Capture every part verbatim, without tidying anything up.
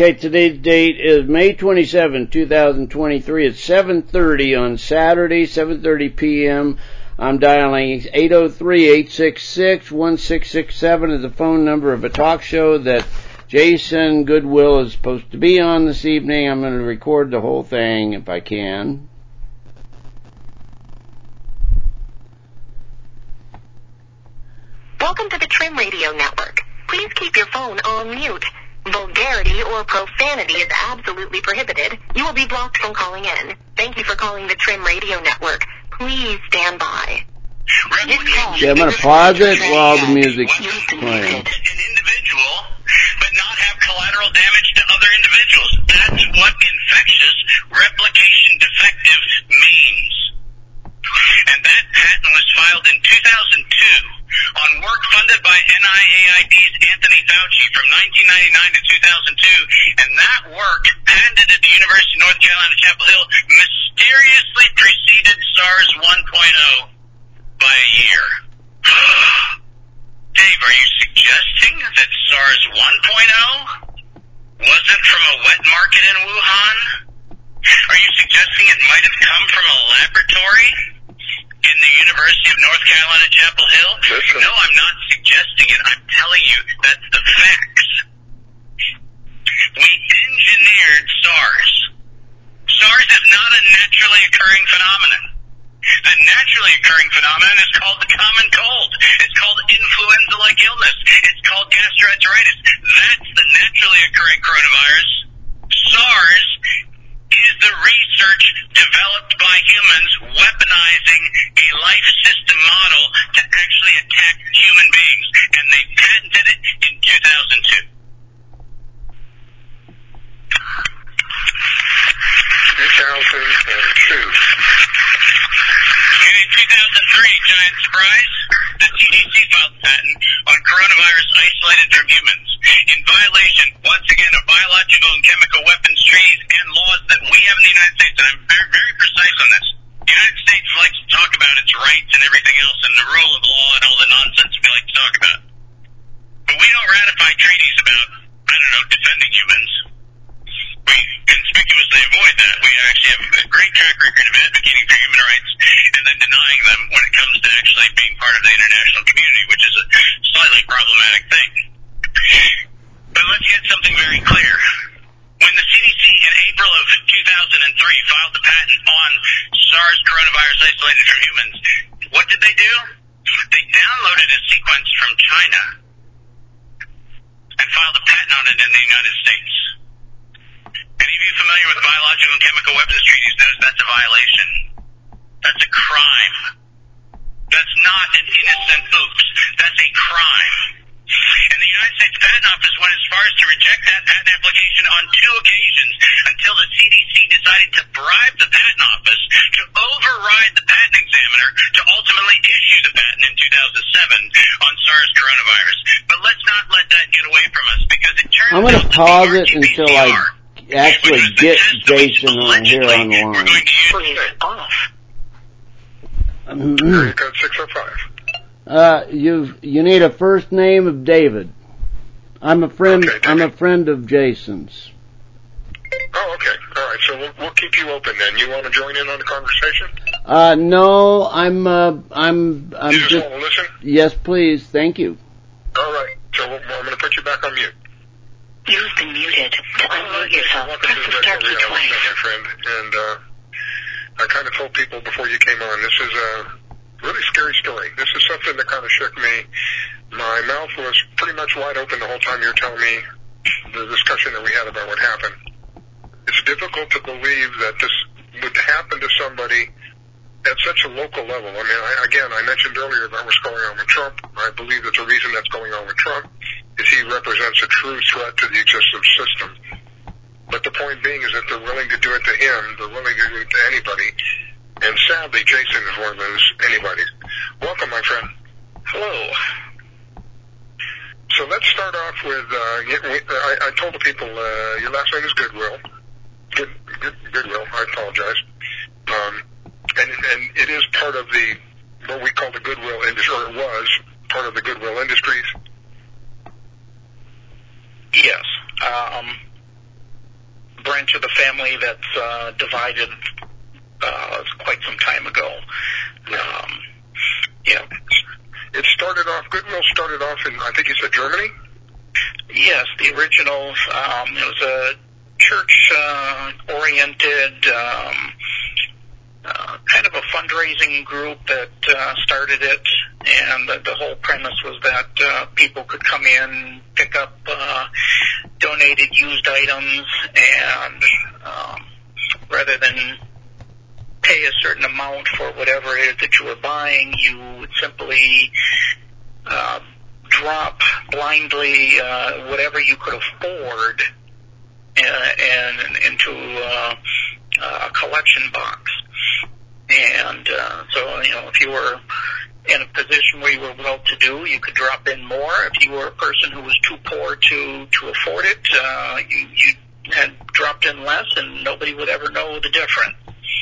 Okay, today's date is May twenty-seventh, two thousand twenty-three. It's seven thirty on Saturday, seven thirty p.m. I'm dialing eight oh three, eight six six, one six six seven as the phone number of a talk show that Jason Goodwill is supposed to be on this evening. I'm going to record the whole thing if I can. Welcome to the Trim Radio Network. Please keep your phone on mute. Vulgarity or profanity is absolutely prohibited. You will be blocked from calling in. Thank you for calling the Trim Radio Network. Please stand by. Yeah, I'm going to pause it while the music's playing. An individual, but not have collateral damage to other individuals. That's what infectious replication defective means. And that patent was filed in two thousand two on work funded by N I A I D's Anthony Fauci from nineteen ninety-nine to two thousand two, and that work, patented at the University of North Carolina, Chapel Hill, mysteriously preceded SARS one point oh by a year. Dave, are you suggesting that SARS one point oh wasn't from a wet market in Wuhan? Are you suggesting it might have come from a laboratory in the University of North Carolina, Chapel Hill? No, I'm not suggesting it. I'm telling you that's the facts. We engineered SARS. SARS is not a naturally occurring phenomenon. The naturally occurring phenomenon is called the common cold. It's called influenza-like illness. It's called gastroenteritis. That's the naturally occurring coronavirus. SARS is the research developed by humans weaponizing a life system model to actually attack human beings, and they patented it in two thousand two. two thousand two. And in two thousand three, giant surprise, the C D C filed a patent on coronavirus isolated from humans in violation, once again, of biological and chemical weapons treaties and laws that we have in the United States. And I'm very, very precise on this. The United States likes to talk about its rights and everything else and the rule of law and all the nonsense we like to talk about. But we don't ratify treaties about, I don't know, defending humans. We conspicuously avoid that. We actually have a great track record of advocating for human rights and then denying them when it comes to actually being part of the international community, which is a slightly problematic thing. But let's get something very clear. When the C D C in April of two thousand three filed the patent on SARS coronavirus isolated from humans, what did they do? They downloaded a sequence from China and filed a patent on it in the United States. Any of you familiar with biological and chemical weapons treaties knows that's a violation. That's a crime. That's not an innocent oops. That's a crime. And the United States Patent Office went as far as to reject that patent application on two occasions until the C D C decided to bribe the Patent Office to override the patent examiner to ultimately issue the patent in two thousand seven on SARS coronavirus. But let's not let that get away from us, because it turns I'm going to out pause that it until I actually get Jason on here on the line. Off. Area code six oh five. Uh, you you need a first name of David. I'm a friend. Okay, I'm a friend of Jason's. Oh, okay. All right. So we'll, we'll keep you open then. You want to join in on the conversation? Uh, no, I'm. Uh, I'm. I'm you just, just. want to listen? Yes, please. Thank you. All right. So we'll, I'm going to put you back on mute. You've been muted. To unmute yourself, Welcome press to the the star Retro key Reality twice. Show, my friend. And uh, I kind of told people before you came on, this is a really scary story. This is something that kind of shook me. My mouth was pretty much wide open the whole time you were telling me the discussion that we had about what happened. It's difficult to believe that this would happen to somebody at such a local level. I mean, I, again, I mentioned earlier about what's going on with Trump. I believe that the reason that's going on with Trump is he represents a true threat to the existing system. But the point being is that they're willing to do it to him. They're willing to do it to anybody. And sadly, Jason is one of those anybody. Welcome, my friend. Hello. So let's start off with, uh, I, I told the people, uh, your last name is Goodwill. Good, good, Goodwill, I apologize. Um, and, and it is part of the, what we call the Goodwill industry, or it was part of the Goodwill Industries. Yes. Um, branch of the family that's uh, divided uh, quite some time ago. Um, yeah. It started off, Goodwill started off in, I think you said Germany? Yes, the original, um, it was a church-oriented, uh, um, uh, kind of a fundraising group that uh, started it, and the, the whole premise was that uh, people could come in, pick up uh, donated used items, and um, rather than pay a certain amount for whatever it is that you were buying, you would simply uh, drop blindly uh, whatever you could afford uh, and into uh, a collection box. And uh, so, you know, if you were in a position where you were well-to-do, you could drop in more. If you were a person who was too poor to, to afford it, uh, you, you had dropped in less, and nobody would ever know the difference.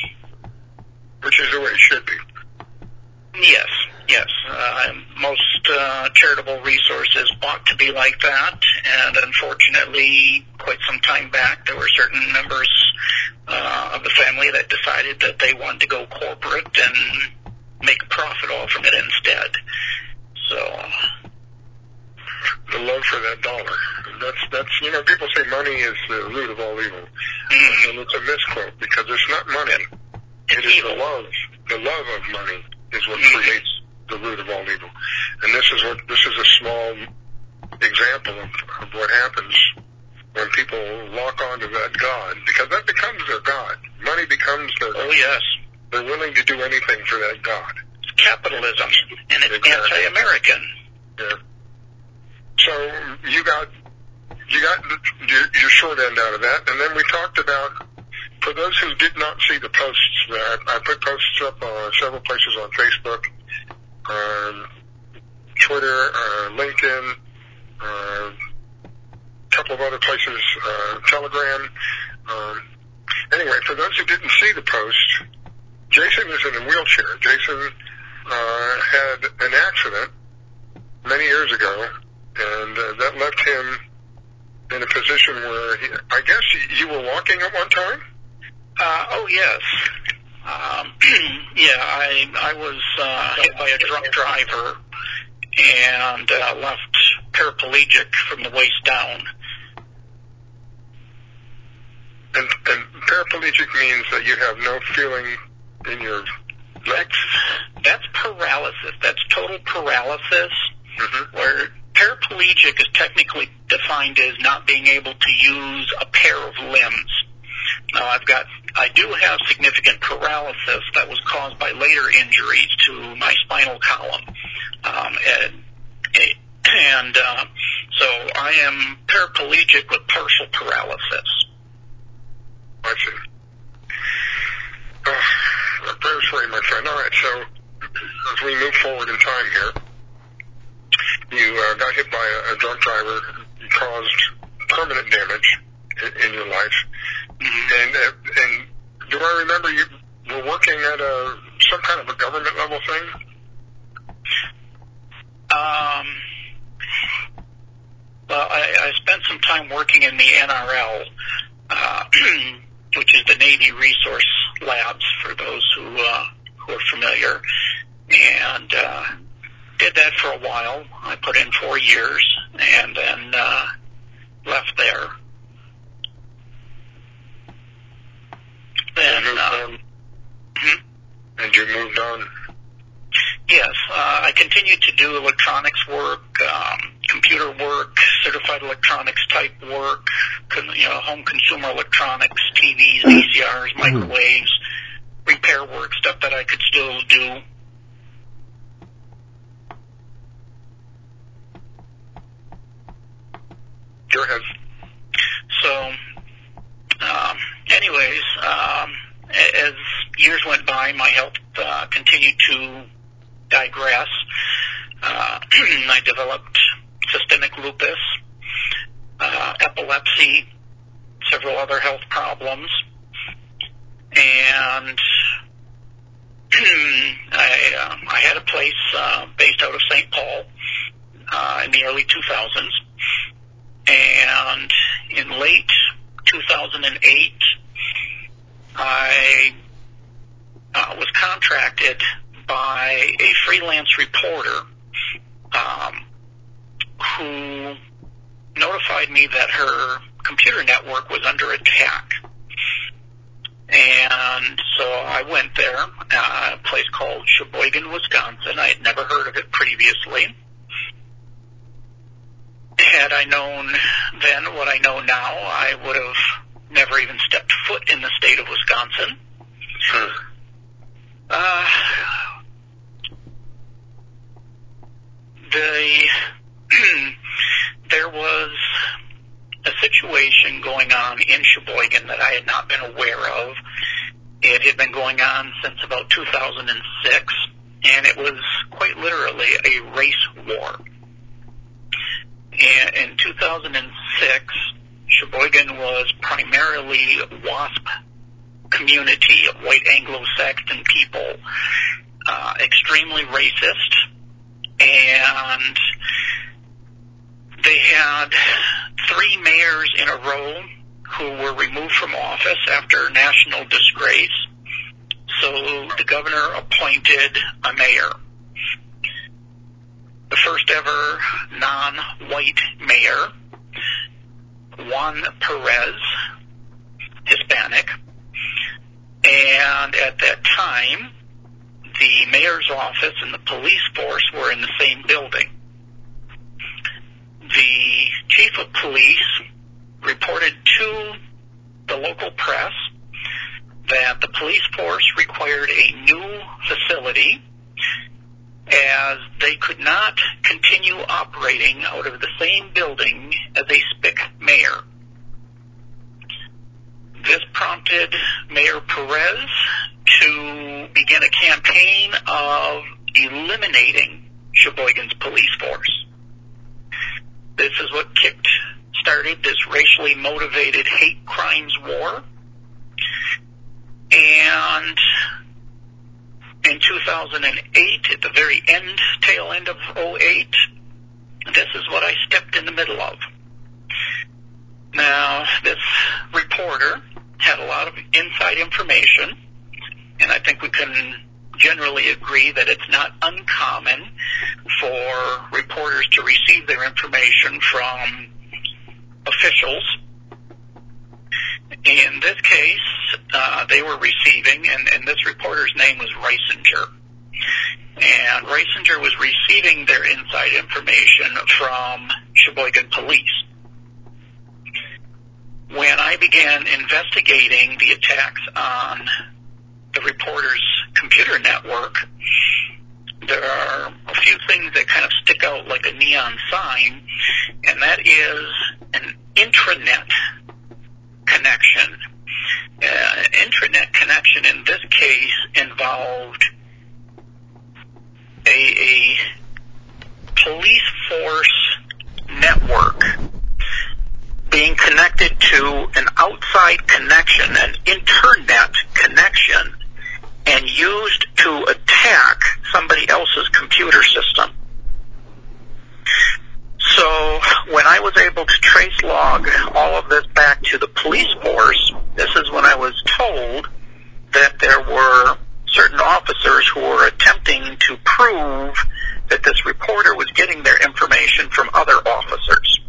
Which is the way it should be. Yes, yes. Uh, most uh, charitable resources ought to be like that, and unfortunately, quite some time back, there were certain members uh, of the family that decided that they wanted to go corporate and make a profit off from it instead. So, the love for that dollar. That's, that's, you know, people say money is the root of all evil. mm-hmm. And it's a misquote, because it's not money. It is the love. The love of money is what mm-hmm. creates the root of all evil. And this is what, this is a small example of, of what happens when people lock onto that God, because that becomes their God. Money becomes their God. Oh, yes. They're willing to do anything for that God. It's capitalism, and it's exactly. anti-American. Yeah. So you got, you got your, your short end out of that, and then we talked about, for those who did not see the posts, I, I put posts up on several places on Facebook, um, Twitter, uh, LinkedIn, uh, a couple of other places, uh, Telegram. Um, anyway, for those who didn't see the post, Jason is in a wheelchair. Jason uh, had an accident many years ago, and uh, that left him in a position where he, I guess you were walking at one time? Uh, oh, yes. Um, yeah, I I was uh, hit by a drunk driver and uh, left paraplegic from the waist down. And, and paraplegic means that you have no feeling in your legs? That's paralysis. That's total paralysis, mm-hmm. where paraplegic is technically defined as not being able to use a pair of limbs. Now, I've got, I do have significant paralysis that was caused by later injuries to my spinal column. Um, and and uh, so I am paraplegic with partial paralysis. I see. Uh, prayers for you, my friend. All right, so as we move forward in time here, you uh, got hit by a, a drunk driver. You caused permanent damage in, in your life. Mm-hmm. And, uh, and do I remember you were working at a some kind of a government level thing? Um, well, I, I spent some time working in the N R L, uh, which is the Navy Resource Labs, for those who uh, who are familiar, and uh, did that for a while. I put in four years, and then uh, left there. Then, uh, hmm? And you moved on? Yes, uh, I continued to do electronics work, um, computer work, certified electronics type work, con- you know, home consumer electronics, T Vs, V C Rs, microwaves, repair work, stuff that I could still do. Go ahead. So, um, anyways, um, as years went by, my health uh, continued to digress. Uh, I developed systemic lupus, uh, epilepsy, several other health problems, and I, uh, I had a place uh, based out of Saint Paul uh, in the early two thousands, and in late two thousand eight, eight, I uh, was contracted by a freelance reporter um, who notified me that her computer network was under attack. And so I went there, uh, a place called Sheboygan, Wisconsin. I had never heard of it previously. Had I known then what I know now, I would have never even stepped foot in the state of Wisconsin. Hmm. Uh, the there was a situation going on in Sheboygan that I had not been aware of. It had been going on since about two thousand six, and it was quite literally a race war. And in two thousand six, Sheboygan was primarily WASP community, of white Anglo-Saxon people, uh, extremely racist, and they had three mayors in a row who were removed from office after national disgrace. So the governor appointed a mayor. The first ever non-white mayor, Juan Perez, Hispanic. And at that time, the mayor's office and the police force were in the same building. The chief of police reported to the local press that the police force required a new facility as they could not continue operating out of the same building as a spic mayor. This prompted Mayor Perez to begin a campaign of eliminating Sheboygan's police force. This is what kicked started this racially motivated hate crimes war. And in two thousand eight, at the very end, tail end of oh eight, this is what I stepped in the middle of. Now, this reporter had a lot of inside information, and I think we can generally agree that it's not uncommon for reporters to receive their information from officials. In this case, uh, they were receiving, and, and this reporter's name was Reisinger. And Reisinger was receiving their inside information from Sheboygan police. When I began investigating the attacks on the reporter's computer network, there are a few things that kind of stick out like a neon sign, and that is an intranet connection. Uh, intranet connection in this case involved a, a police force network being connected to an outside connection, an internet connection, and used to attack somebody else's computer system. So when I was able to trace log all of this back to the police force, this is when I was told that there were certain officers who were attempting to prove that this reporter was getting their information from other officers.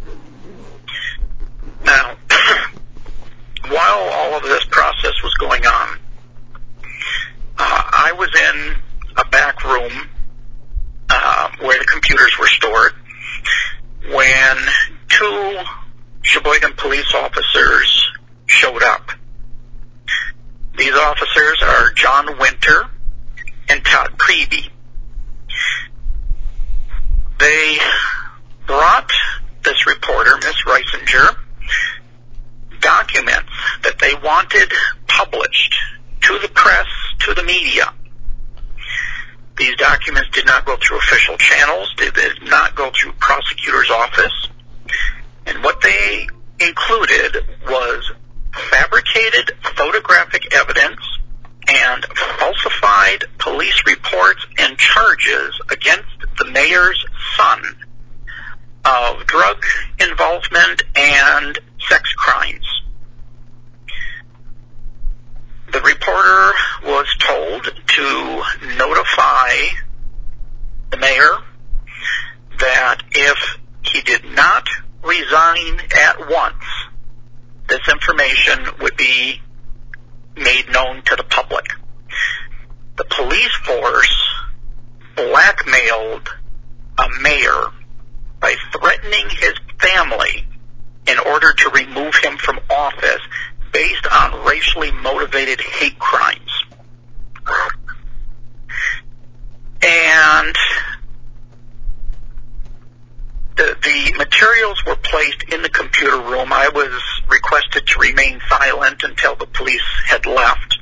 Now, while all of this process was going on, uh, I was in a back room uh, where the computers were stored when two Sheboygan police officers showed up. These officers are John Winter and Todd Creeby. They brought this reporter, Miss Reisinger, documents that they wanted published to the press, to the media. These documents did not go through official channels. They did not go through prosecutor's office. And what they included was fabricated photographic evidence and falsified police reports and charges against the mayor's son of drug involvement and sex crimes. be made known to the public. The police force blackmailed a mayor by threatening his family in order to remove him from office based on racially motivated hate crimes. And the, the materials were placed in the computer room. I was requested to remain silent until the police had left.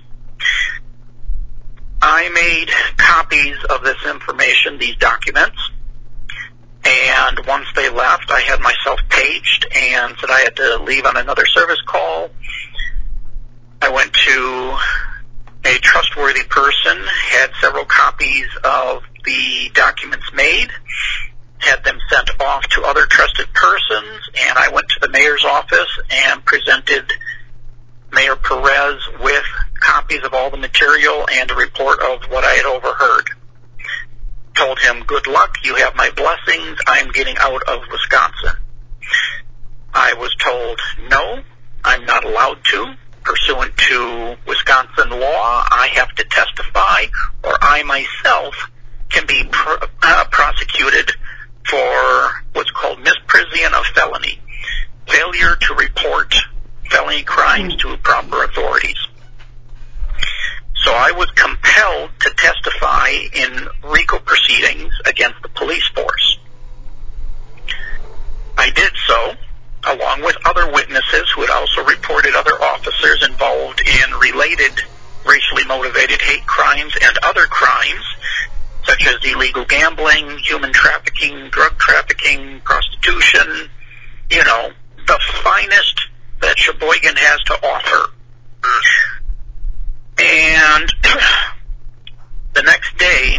I made copies of this information, these documents, and once they left, I had myself paged and said I had to leave on another service call. I went to a trustworthy person, had several copies of the documents made, had them sent off to other trusted persons, and I went to the mayor's office and presented Mayor Perez with copies of all the material and a report of what I had overheard. Told him, good luck, you have my blessings, I'm getting out of Wisconsin. I was told, no, I'm not allowed to. Pursuant to Wisconsin law, I have to testify, or I myself can be pr- uh, prosecuted for what's called misprision of felony, failure to report felony crimes to proper authorities. So I was compelled to testify in RICO proceedings against the police force. I did so, along with other witnesses who had also reported other officers involved in related racially motivated hate crimes and other crimes, such as illegal gambling, human trafficking, drug trafficking, prostitution, you know, the finest that Sheboygan has to offer. And the next day,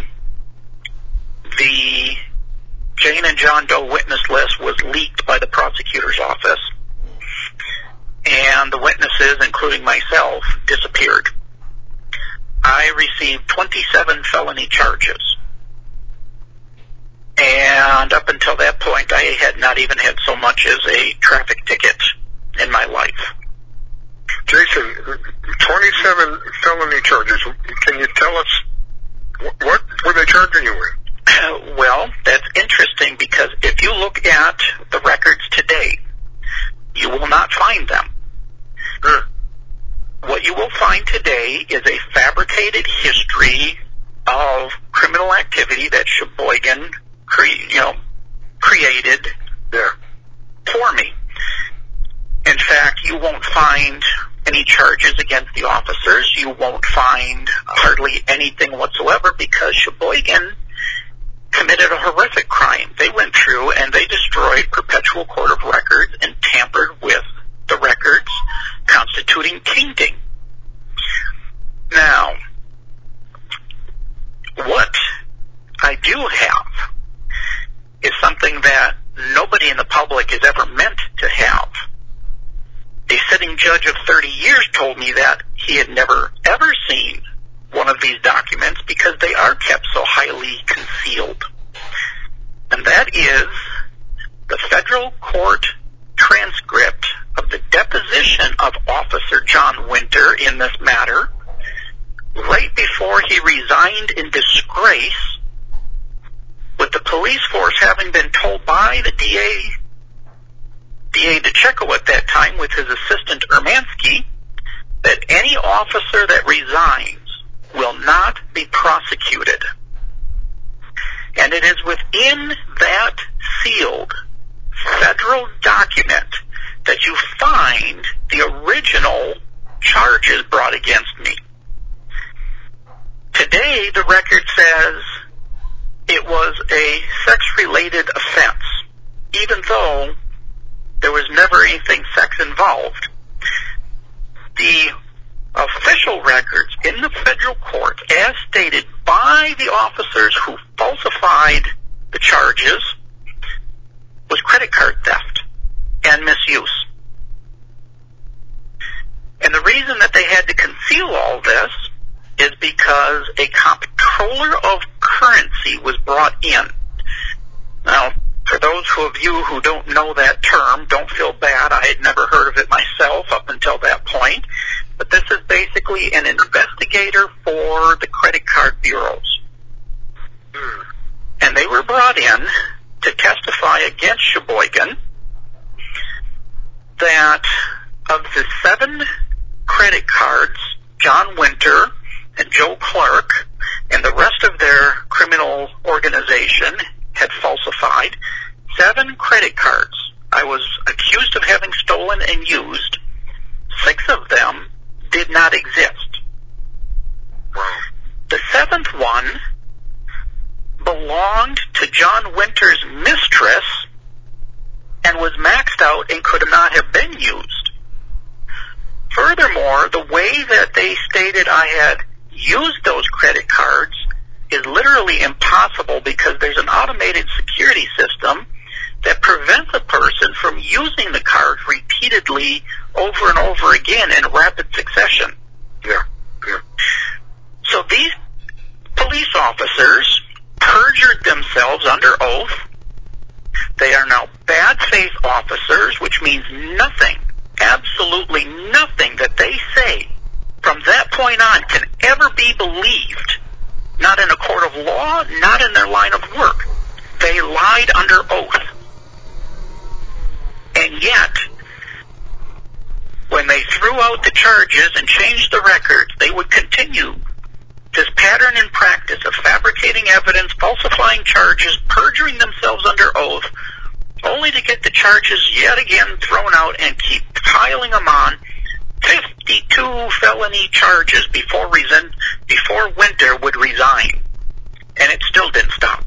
the Jane and John Doe witness list was leaked by the prosecutor's office, and the witnesses, including myself, disappeared. I received twenty-seven felony charges, and up until that point, I had not even had so much as a traffic ticket in my life. Jason, twenty-seven felony charges. Can you tell us what were they charging you with? Uh, well, that's interesting because if you look at the records today, you will not find them. Sure. What you will find today is a fabricated history of criminal activity that Sheboygan cre- you know, created yeah. for me. In fact, you won't find any charges against the officers. You won't find hardly anything whatsoever because Sheboygan committed a horrific crime. They went through and they destroyed Perpetual Court of Records and tampered with the records constituting tainting. Now, what I do have is something that nobody in the public has ever meant to have. A sitting judge of thirty years told me that he had never, ever seen one of these documents because they are kept so highly concealed. And that is the federal court transcript of the deposition of Officer John Winter in this matter, right before he resigned in disgrace, with the police force having been told by the D A, D A DeCecco at that time with his assistant Ermansky, that any officer that resigns will not be prosecuted. And it is within that sealed federal document that you find the original charges brought against me. Today, the record says it was a sex-related offense, even though there was never anything sex involved. The official records in the federal court, as stated by the officers who falsified the charges, was credit card theft and misuse. And the reason that they had to conceal all this is because a comptroller of currency was brought in. Now, for those of you who don't know that term, don't feel bad. I had never heard of it myself up until that point. seven credit cards John Winter and Joe Clark and the rest of their criminal organization had falsified. Seven credit cards I was accused of having stolen and used. Six of them did not exist. The seventh one belonged to John Winter's mistress and was maxed out and could not have been used. Furthermore, the way that they stated I had used those credit cards is literally impossible because there's an automated security system that prevents a person from using the card repeatedly over and over again in rapid succession. Yeah, yeah. So these police officers perjured themselves under oath. They are now bad faith officers, which means nothing, absolutely nothing that they say from that point on can ever be believed, not in a court of law, not in their line of work. They lied under oath. And yet, when they threw out the charges and changed the records, they would continue this pattern in practice of fabricating evidence, falsifying charges, perjuring themselves under oath, only to get the charges yet again thrown out and keep piling them on. fifty-two felony charges before, reason, before Winter would resign. And it still didn't stop.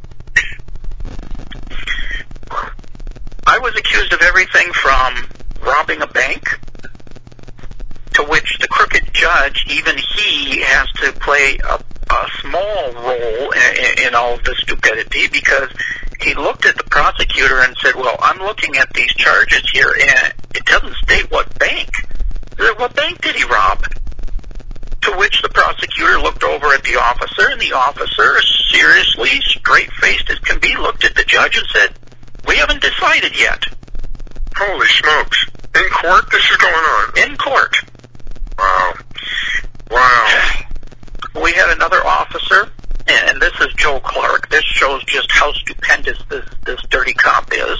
I was accused of everything from robbing a bank, to which the crooked judge, even he has to play a, a small role in, in all of this stupidity, because he looked at the prosecutor and said, well, I'm looking at these charges here, and it doesn't state what bank. What bank did he rob? To which the prosecutor looked over at the officer, and the officer, seriously, straight-faced as can be, looked at the judge and said, we haven't decided yet. Holy smokes. In court this is going on? In court. Wow. Wow. We had another officer, and this is Joe Clark. This shows just how stupendous this, this dirty cop is.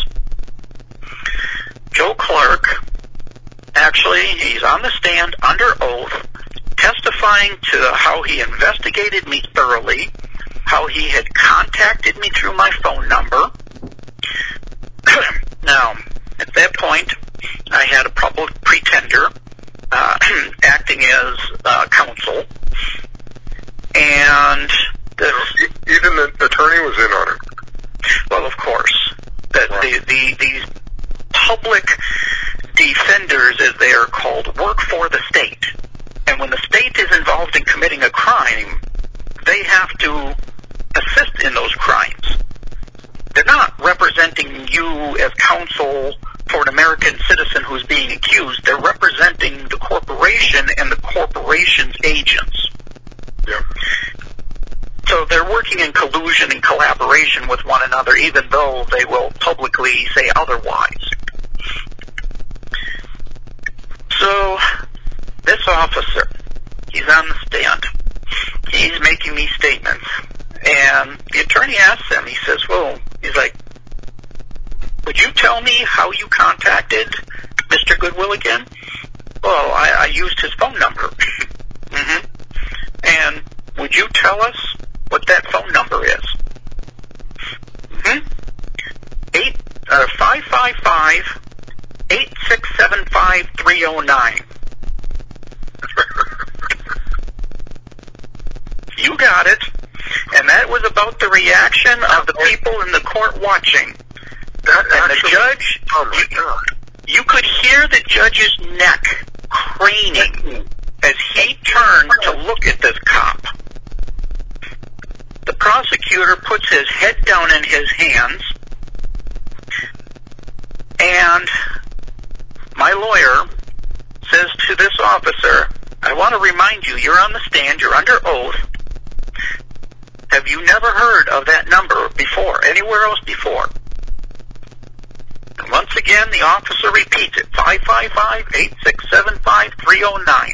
Joe Clark, actually, he's on the stand under oath, testifying to how he investigated me thoroughly, how he had contacted me through my phone number. Now, at that point, I had a public pretender uh, acting as uh, counsel, and this, even the attorney was in on it. Well, of course, that Wow. the, the these public defenders, as they are called, work for the state, and when the state is involved in committing a crime, they have to assist in those crimes. They're not representing you as counsel for an American citizen who's being accused. They're representing the corporation and the corporation's agents. Yeah. So they're working in collusion and collaboration with one another, even though they will publicly say otherwise. So this officer, he's on the stand. He's making these statements. And the attorney asks him, he says, well, he's like, would you tell me how you contacted Mister Goodwill again? Well, I, I used his phone number. mm-hmm. And would you tell us what that phone number is? Mm-hmm. Eight, uh, five five five, eight six seven five, three oh nine. You got it. And that was about the reaction of the people in the court watching. That And actually, the judge, oh my you, God. you could hear the judge's neck craning as he turned to look at this cop. The prosecutor puts his head down in his hands, and my lawyer says to this officer, I want to remind you, you're on the stand, you're under oath. Have you never heard of that number before, anywhere else before? And once again, the officer repeats it, five five five, eight six seven five, three oh nine.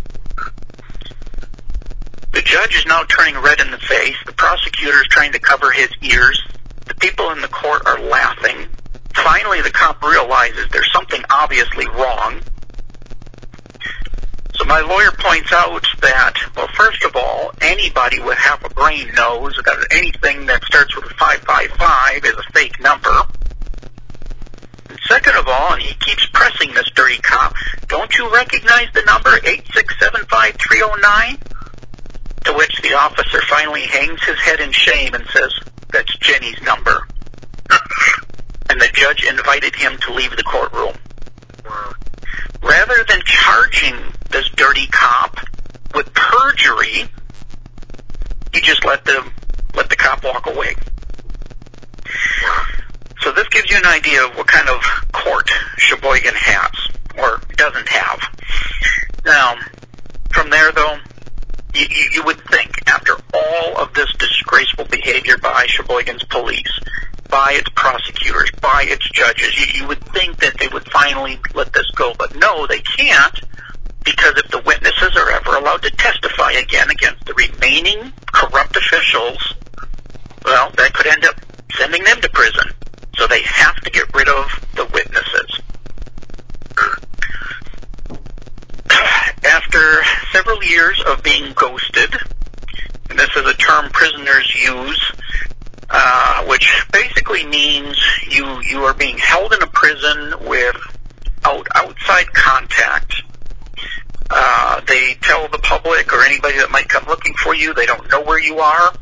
The judge is now turning red in the face. The prosecutor is trying to cover his ears. The people in the court are laughing. Finally, the cop realizes there's something obviously wrong. So my lawyer points out that, well, first of all, anybody with half a brain knows that anything that starts with a five five five is a fake number. And second of all, and he keeps pressing this dirty cop, don't you recognize the number eight six seven five three oh nine? To which the officer finally hangs his head in shame and says, that's Jenny's number. And the judge invited him to leave the courtroom. Wow. Rather than charging this dirty cop with perjury, he just let the let the cop walk away. So this gives you an idea of what kind of court Sheboygan has, or doesn't have. Now, from there, though, you, you, you would think, after all of this disgraceful behavior by Sheboygan's police, by its prosecutors, by its judges, you, you would think that they would finally let this go. But no, they can't, because if the witnesses are ever allowed to testify again against the remaining corrupt officials, well, that could end up sending them to prison. So they have to get rid of the witnesses. After several years of being ghosted, and this is a term prisoners use, uh, which basically means you you are being held in a prison with out, outside contact. Uh, they tell the public or anybody that might come looking for you, they don't know where you are.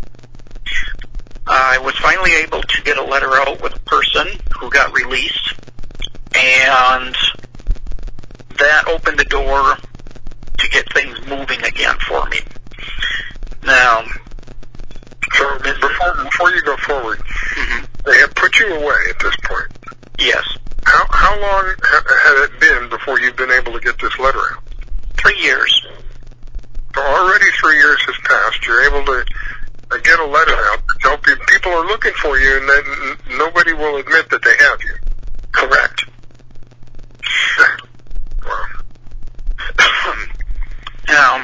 I was finally able to get a letter out with a person who got released, and that opened the door to get things moving again for me. Now, so before before you go forward, mm-hmm. they have put you away at this point. Yes. How how long ha- had it been before you've been able to get this letter out? Three years. So already three years has passed. You're able to uh, get a letter out. So people are looking for you, and then nobody will admit that they have you. Correct. Wow. Now,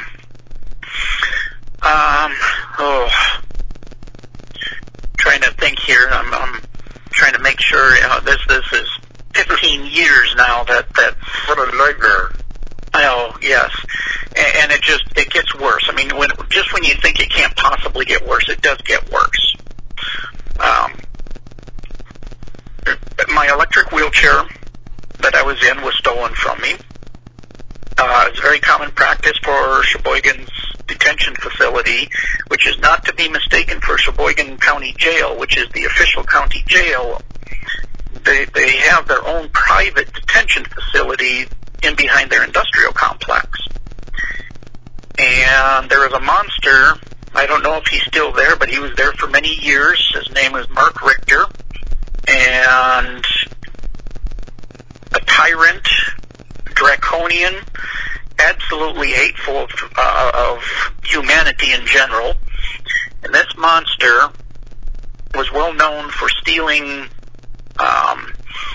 um, oh, trying to think here. I'm, I'm trying to make sure. You know, this this is fifteen years now. That that. What a nightmare. Oh yes, and, and it just it gets worse. I mean, when just when you think it can't possibly get worse, it does get worse. Um, my electric wheelchair that I was in was stolen from me. Uh, it's very common practice for Sheboygan's detention facility, which is not to be mistaken for Sheboygan County Jail, which is the official county jail. They they have their own private detention facility in behind their industrial complex. And there is a monster, I don't know if he's still there, but he was there for many years. His name is Mark Richter. And a tyrant, draconian, absolutely hateful of, uh, of humanity in general. And this monster was well known for stealing um,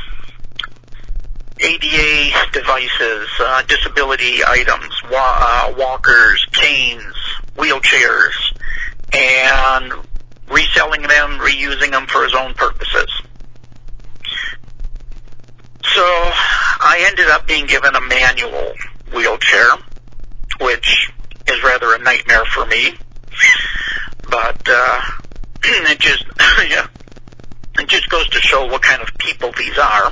A D A devices, uh, disability items, wa- uh, walkers, canes, wheelchairs, and reselling them, reusing them for his own purposes. So I ended up being given a manual wheelchair, which is rather a nightmare for me. But uh, it just yeah, it just goes to show what kind of people these are.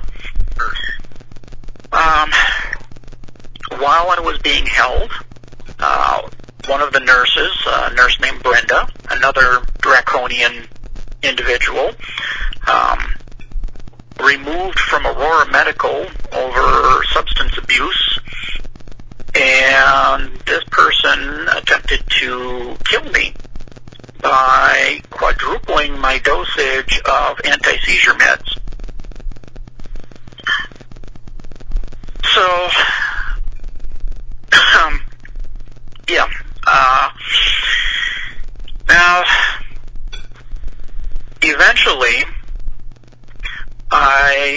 Um, while I was being held, uh, one of the nurses, a nurse named Brenda, another draconian individual, um, removed from Aurora Medical over substance abuse, and this person attempted to kill me by quadrupling my dosage of anti-seizure meds. So, um, yeah, uh, now, eventually, I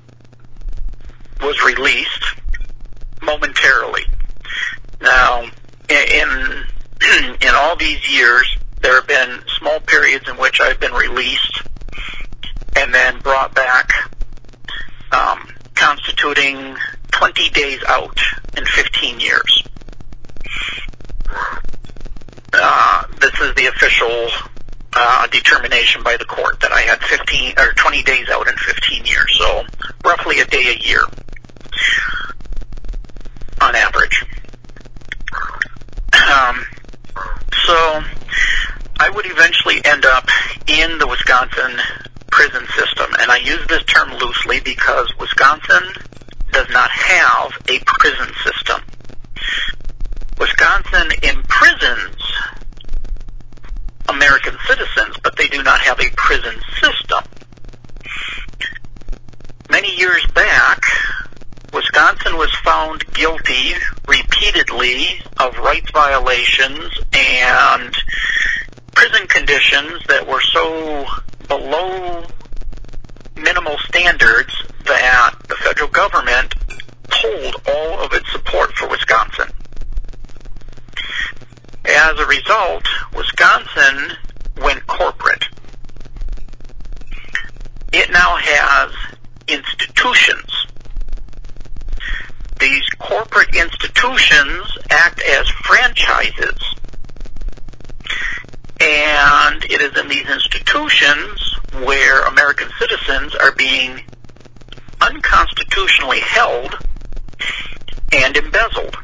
was released momentarily. Now, in, in all these years, there have been small periods in which I've been released and then brought back, um, constituting twenty days out in fifteen years. this is the official uh, determination by the court that I had fifteen or twenty days out in fifteen years, so roughly a day a year on average. Um, so I would eventually end up in the Wisconsin prison system, and I use this term loosely because Wisconsin does not have a prison system. Wisconsin imprisons American citizens, but they do not have a prison system. Many years back, Wisconsin was found guilty repeatedly of rights violations and prison conditions that were so below minimal standards that the federal government pulled all of its support for Wisconsin. As a result, Wisconsin went corporate. It now has institutions. These corporate institutions act as franchises. And it is in these institutions where American citizens are being unconstitutionally held and embezzled.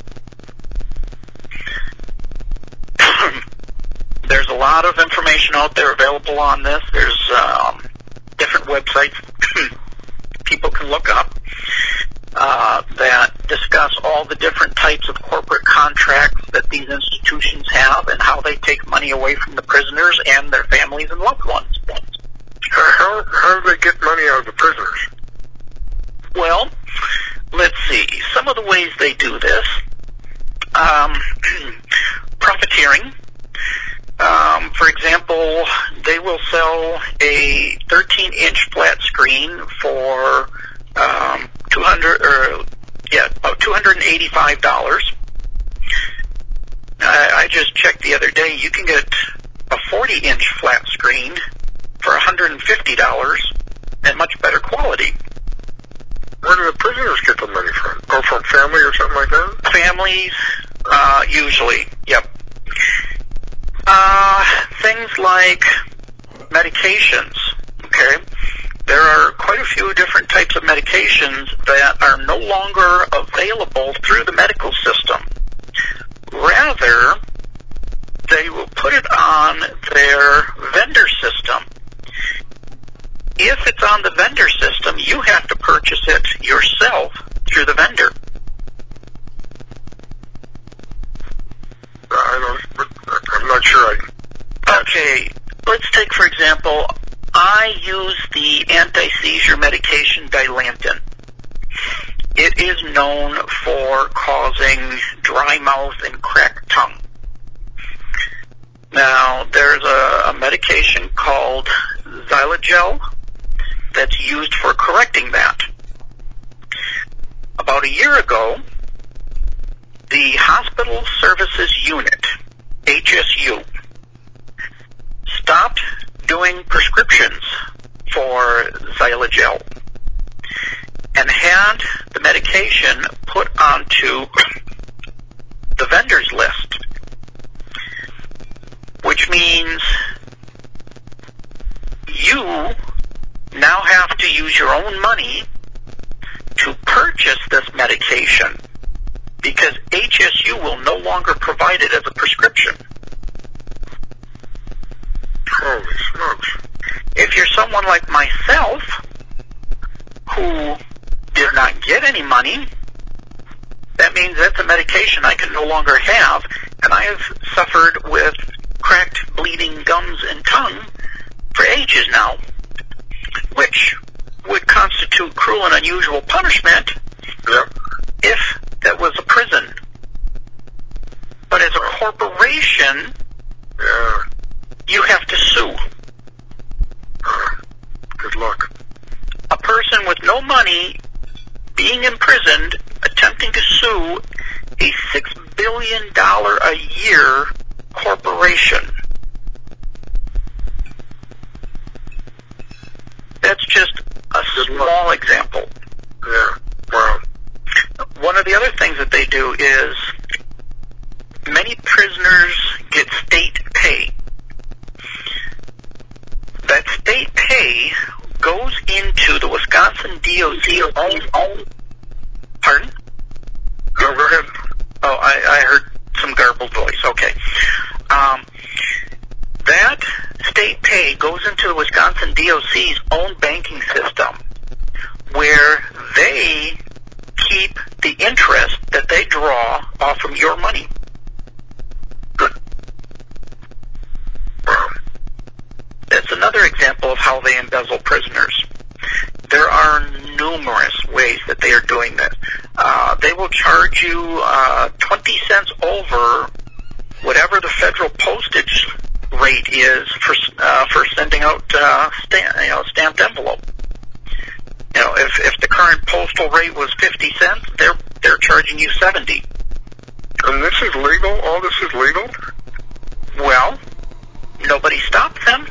There's a lot of information out there available on this. There's um, different websites people can look up uh, that discuss all the different types of corporate contracts that these institutions have and how they take money away from the prisoners and their families and loved ones. How, how do they get money out of the prisoners? Well, let's see. Some of the ways they do this. Um, profiteering. Um, for example, they will sell a thirteen inch flat screen for um, two hundred or yeah, about two hundred and eighty-five dollars. I, I just checked the other day. You can get a forty inch flat screen for one hundred and fifty dollars and much better quality. Where do the prisoners get the money from? Oh, from family or something like that? Families, uh, usually. Yep. Uh, things like medications, okay? There are quite a few different types of medications that are no longer available through the medical system. Rather, they will put it on their vendor system. If it's on the vendor system, you have to purchase it yourself through the vendor. I don't, I'm not sure I... Okay, let's take, for example, I use the anti-seizure medication Dilantin. It is known for causing dry mouth and cracked tongue. Now, there's a, a medication called Xylagel that's used for correcting that. About a year ago, the Hospital Services Unit, H S U, stopped doing prescriptions for Xylagel and had the medication put onto the vendors list, which means you now have to use your own money to purchase this medication because H S U will no longer provide it as a prescription. Holy smokes. If you're someone like myself who did not get any money, that means that's a medication I can no longer have, and I have suffered with cracked, bleeding gums and tongue for ages now, which would constitute cruel and unusual punishment Yep. if that was a prison. But as a corporation, Yeah. you have to sue. Uh, good luck. A person with no money being imprisoned, attempting to sue a six billion dollars a year corporation. That's just a small example. Yeah. Wow. One of the other things that they do is many prisoners get state pay. That state pay goes into the Wisconsin D O C own, own pardon? No, go ahead. Oh, I, I heard some garbled voice. Okay. Um, that state pay goes into the Wisconsin D O C's own banking system, where they keep the interest that they draw off from your money. Wow. That's another example of how they embezzle prisoners. There are numerous ways that they are doing this. Uh, they will charge you uh, twenty cents over whatever the federal postage rate is for uh, for sending out uh, stamp, you know, stamped envelope. You know, if if the current postal rate was fifty cents, they're they're charging you seventy. And this is legal? All this is legal? Well, nobody stops them.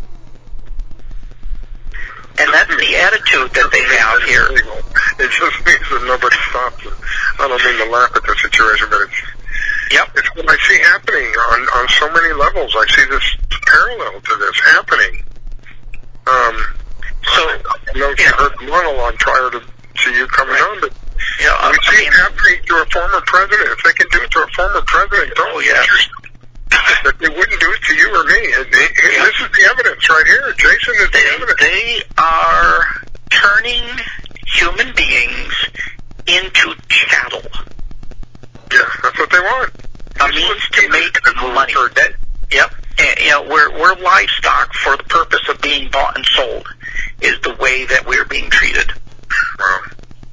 And that's the attitude that they have here. It just means that nobody stops it. I don't mean to laugh at the situation, but it's, Yep. it's what I see happening on, on so many levels. I see this parallel to this happening. Um, So, I don't know if yeah. you heard the monologue prior to, to you coming on, but Yeah, we I see mean, it happening to a former president. If they can do it to a former president, don't Oh, yes. that they wouldn't do it to you or me. And, and Yeah. this is the evidence right here. Jason is the they, evidence. they are turning human beings into chattel. Yeah, that's what they want. A means to make money. That, yep. And, you know, we're, we're livestock for the purpose of being bought and sold, is the way that we're being treated. Wow.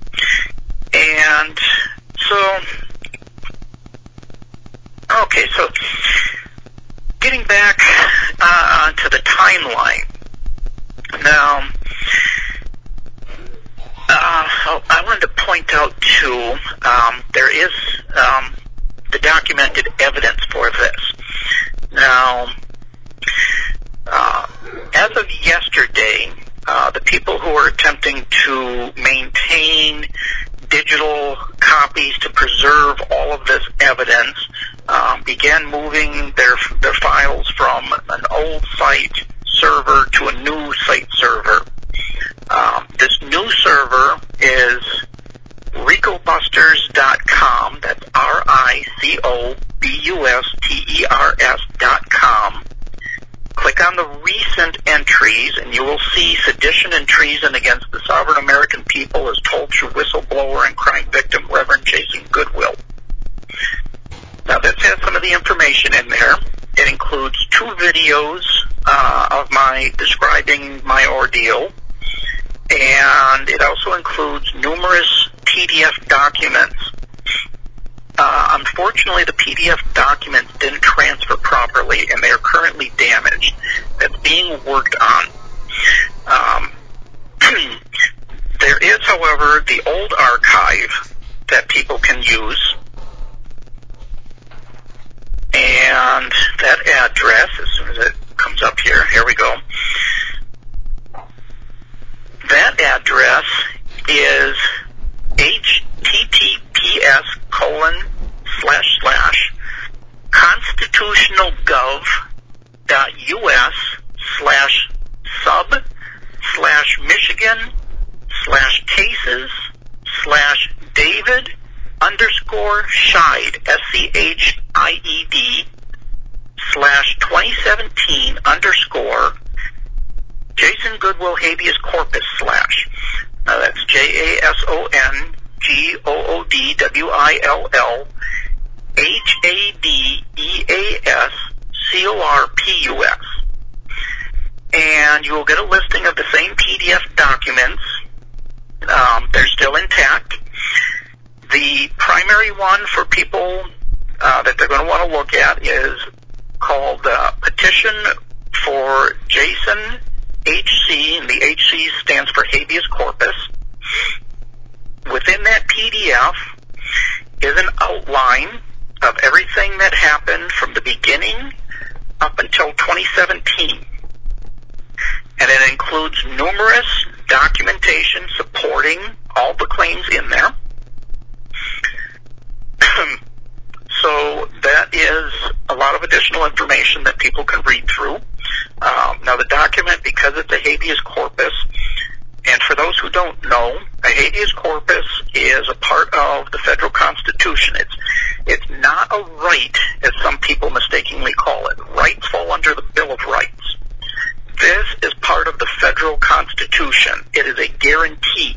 And so, okay, so getting back uh, to the timeline. Now, uh, I wanted to point out, too, um, there is um, the documented evidence for this. Now, uh, as of yesterday, uh, the people who are attempting to maintain digital copies to preserve all of this evidence um, began moving their their files from an old site server to a new site server. Um, this new server is Ricobusters dot com. That's R I C O B U S T E R S dot com. Click on the recent entries, and you will see sedition and treason against the sovereign American people as told through whistleblower and crime victim Reverend Jason Goodwill. Now, this has some of the information in there. It includes two videos uh, of my describing my ordeal, and it also includes numerous P D F documents. Uh, unfortunately, the P D F documents didn't transfer properly, and they are currently damaged. That's being worked on. Um, there is, however, the old archive that people can use, and that address, as soon as it comes up here, here we go. That address is H T T P S colon slash slash constitutionalgov dot us slash sub slash Michigan slash cases slash David underscore Scheid, S C H I E D, slash twenty seventeen underscore Jason Goodwill habeas corpus slash. Now that's J A S O N G O O D W I L L H A D E A S C O R P U S. And you will get a listing of the same P D F documents. Um, they're still intact. The primary one for people uh, that they're going to want to look at is called uh, Petition for Jason H C, and the H C stands for habeas corpus. Within that P D F is an outline of everything that happened from the beginning up until twenty seventeen. And it includes numerous documentation supporting all the claims in there. So that is a lot of additional constitutional information that people can read through. Um, now, the document, because it's a habeas corpus, and for those who don't know, a habeas corpus is a part of the federal Constitution. It's it's not a right, as some people mistakenly call it. Rights fall under the Bill of Rights. This is part of the federal Constitution. It is a guarantee.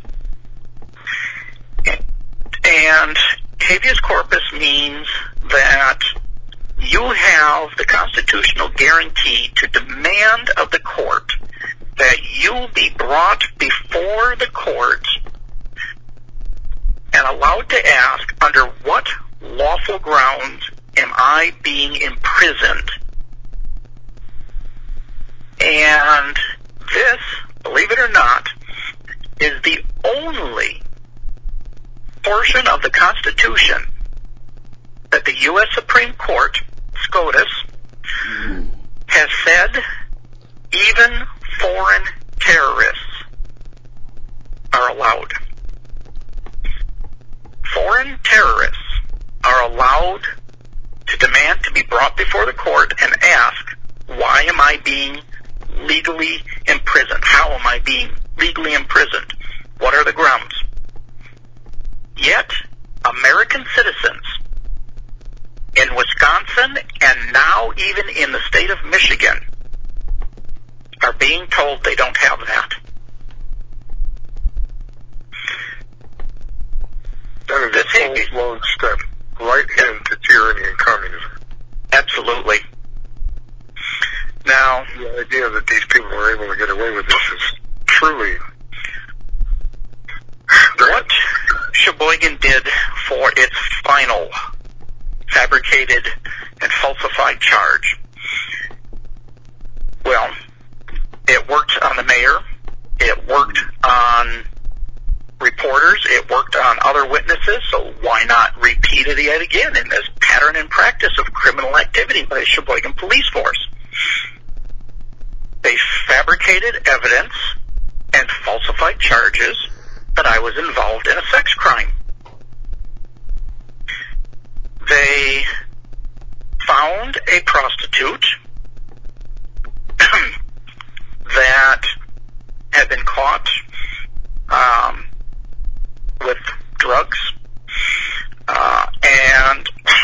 And habeas corpus means that you have the constitutional guarantee to demand of the court that you be brought before the court and allowed to ask, under what lawful grounds am I being imprisoned? And this, believe it or not, is the only portion of the Constitution that the U S Supreme Court, SCOTUS, has said even foreign terrorists are allowed. Foreign terrorists are allowed to demand to be brought before the court and ask, why am I being legally imprisoned? How am I being legally imprisoned? What are the grounds? Yet, American citizens in Wisconsin and now even in the state of Michigan are being told they don't have that. That is a full-blown step right into tyranny and communism. Absolutely. Now, the idea that these people were able to get away with this is truly... What Sheboygan did for its final fabricated and falsified charge, well, it worked on the mayor, it worked on reporters, it worked on other witnesses, so why not repeat it yet again in this pattern and practice of criminal activity by the Sheboygan Police Force? They fabricated evidence and falsified charges that I was involved in a sex crime. They found a prostitute that had been caught um, with drugs uh, and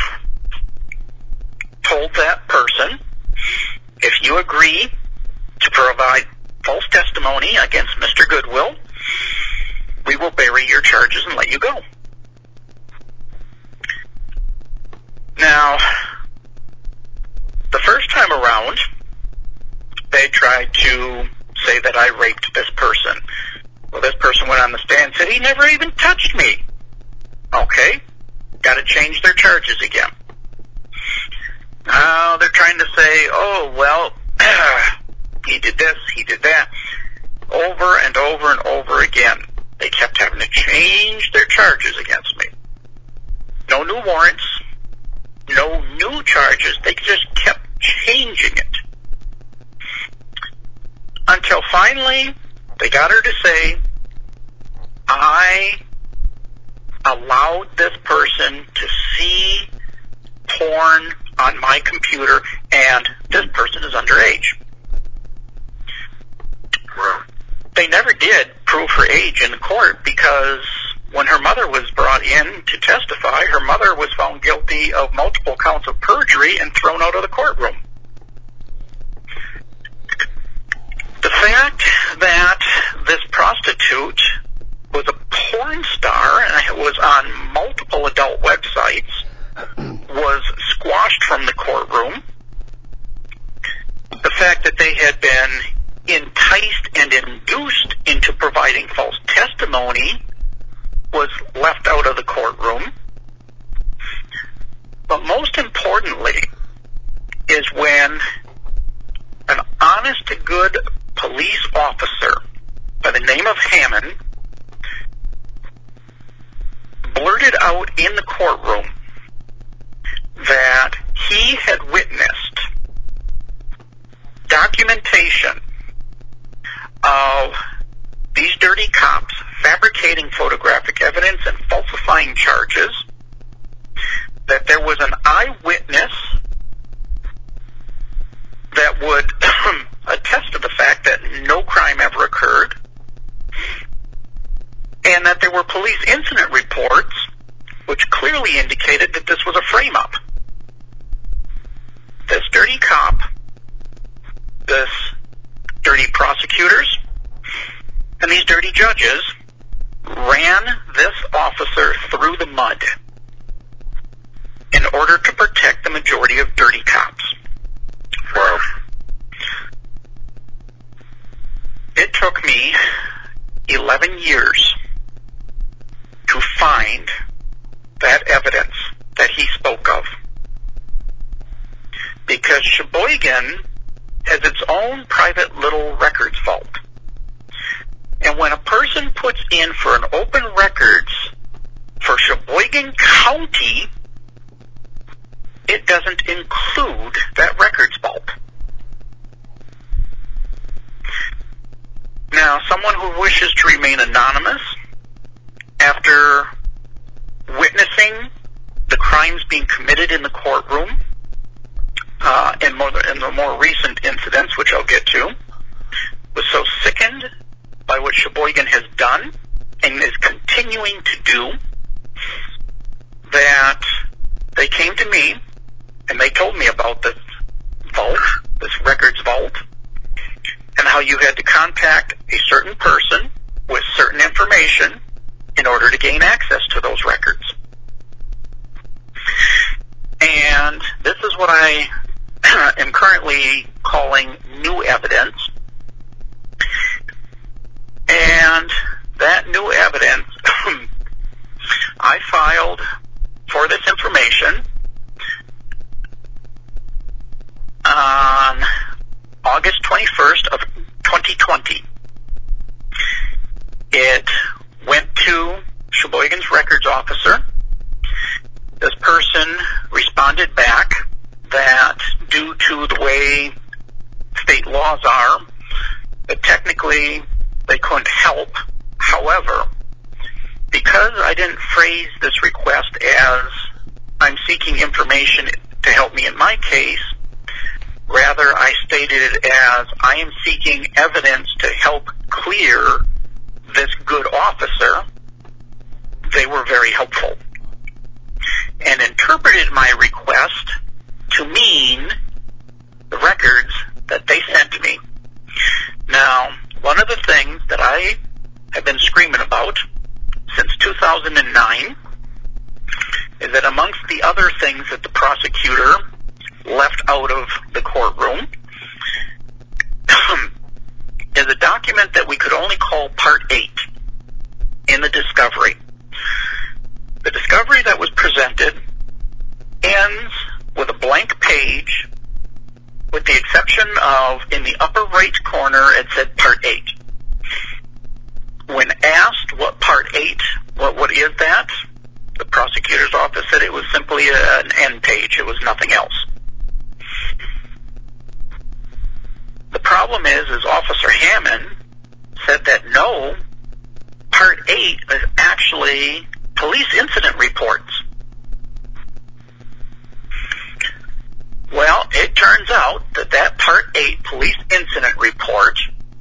told that person, if you agree to provide false testimony against Mister Goodwill, we will bury your charges and let you go. Now, the first time around, they tried to say that I raped this person. Well, this person went on the stand and said, he never even touched me. Okay, got to change their charges again. Now they're trying to say, oh, well, he did this, he did that. Over and over and over again, they kept having to change their charges against me. No new warrants, no new charges. They just kept changing it. Until finally, they got her to say, I allowed this person to see porn on my computer, and this person is underage. Well, they never did prove her age in court because when her mother was brought in to testify, her mother was found guilty of multiple counts of perjury and thrown out of the courtroom. The fact that this prostitute was a porn star and was on multiple adult websites was squashed from the courtroom. The fact that they had been enticed and induced into providing false testimony was left out of the courtroom. But most importantly is when an honest to good police officer by the name of Hammond blurted out in the courtroom that he had witnessed documentation of these dirty cops fabricating photographic evidence and falsifying charges, that there was an eyewitness that would attest to the fact that no crime ever occurred, and that there were police incident reports which clearly indicated that this was a frame-up. This dirty cop, this dirty prosecutors, and these dirty judges ran this officer through the mud in order to protect the majority of dirty cops. Well, it took me eleven years to find that evidence that he spoke of, because Sheboygan has its own private little records vault. And when a person puts in for an open records for Sheboygan County, it doesn't include that records vault. Now, someone who wishes to remain anonymous after witnessing the crimes being committed in the courtroom, uh, and, more, and the more recent incidents, which I'll get to, was so sickened by what Sheboygan has done and is continuing to do that they came to me and they told me about this vault, this records vault, and how you had to contact a certain person with certain information in order to gain access to those records. And this is what I am currently calling new evidence. And that new evidence, I filed for this information on August twenty-first of twenty twenty. It went to Sheboygan's records officer. This person responded back that due to the way state laws are, that technically they couldn't help. However, because I didn't phrase this request as I'm seeking information to help me in my case, rather I stated it as I am seeking evidence to help clear this good officer, they were very helpful and interpreted my request to mean the records that they sent me. Now, one of the things that I have been screaming about since two thousand nine is that amongst the other things that the prosecutor left out of the courtroom is a document that we could only call Part eight in the discovery. The discovery that was presented ends with a blank page, with the exception of in the upper right corner it said Part eight. When asked what Part eight, what, what is that, the prosecutor's office said it was simply a, an end page. It was nothing else. The problem is, is Officer Hammond said that no, Part eight is actually police incident reports. Well, it turns out that that Part eight police incident report,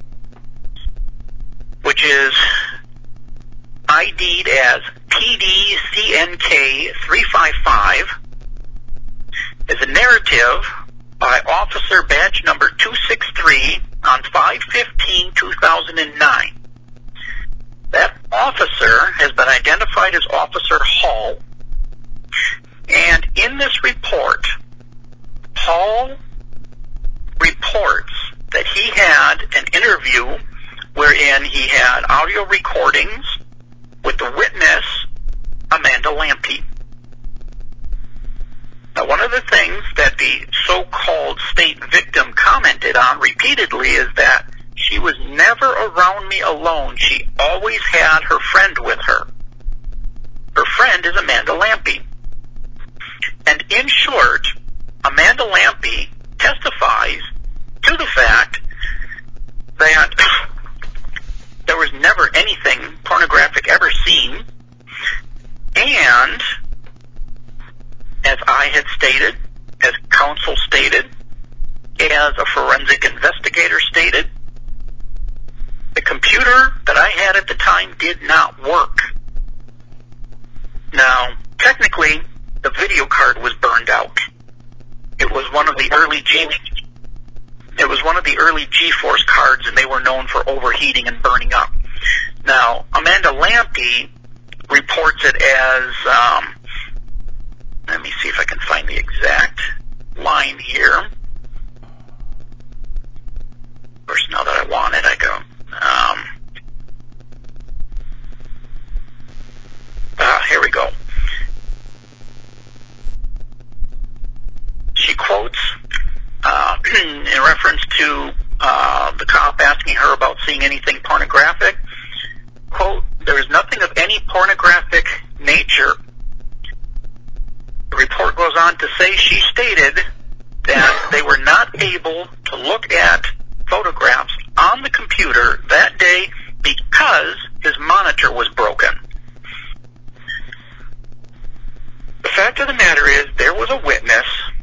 which is I D'd as P D C N K three five five, is a narrative by Officer Badge number two six three on five fifteen two thousand nine. That officer has been identified as Officer Hall, and in this report, Hall reports that he had an interview wherein he had audio recordings with the witness, Amanda Lampe. Now, one of the things that the so-called state victim commented on repeatedly is that she was never around me alone. She always had her friend with her. Her friend is Amanda Lampe. And in short, Amanda Lampe testifies to the fact that there was never anything pornographic ever seen, and as I had stated, as counsel stated, as a forensic investigator stated, the computer that I had at the time did not work. Now, technically, the video card was burned out. It was one of the early G It was one of the early GeForce cards, and they were known for overheating and burning up. Now, Amanda Lampe reports it as, um, let me see if I can find the exact line here. Of course, now that I want it, I go, um, uh, here we go. She quotes, uh, in reference to uh, the cop asking her about seeing anything pornographic, quote, "There is nothing of any pornographic nature." The report goes on to say she stated that they were not able to look at photographs on the computer that day because his monitor was broken. The fact of the matter is there was a witness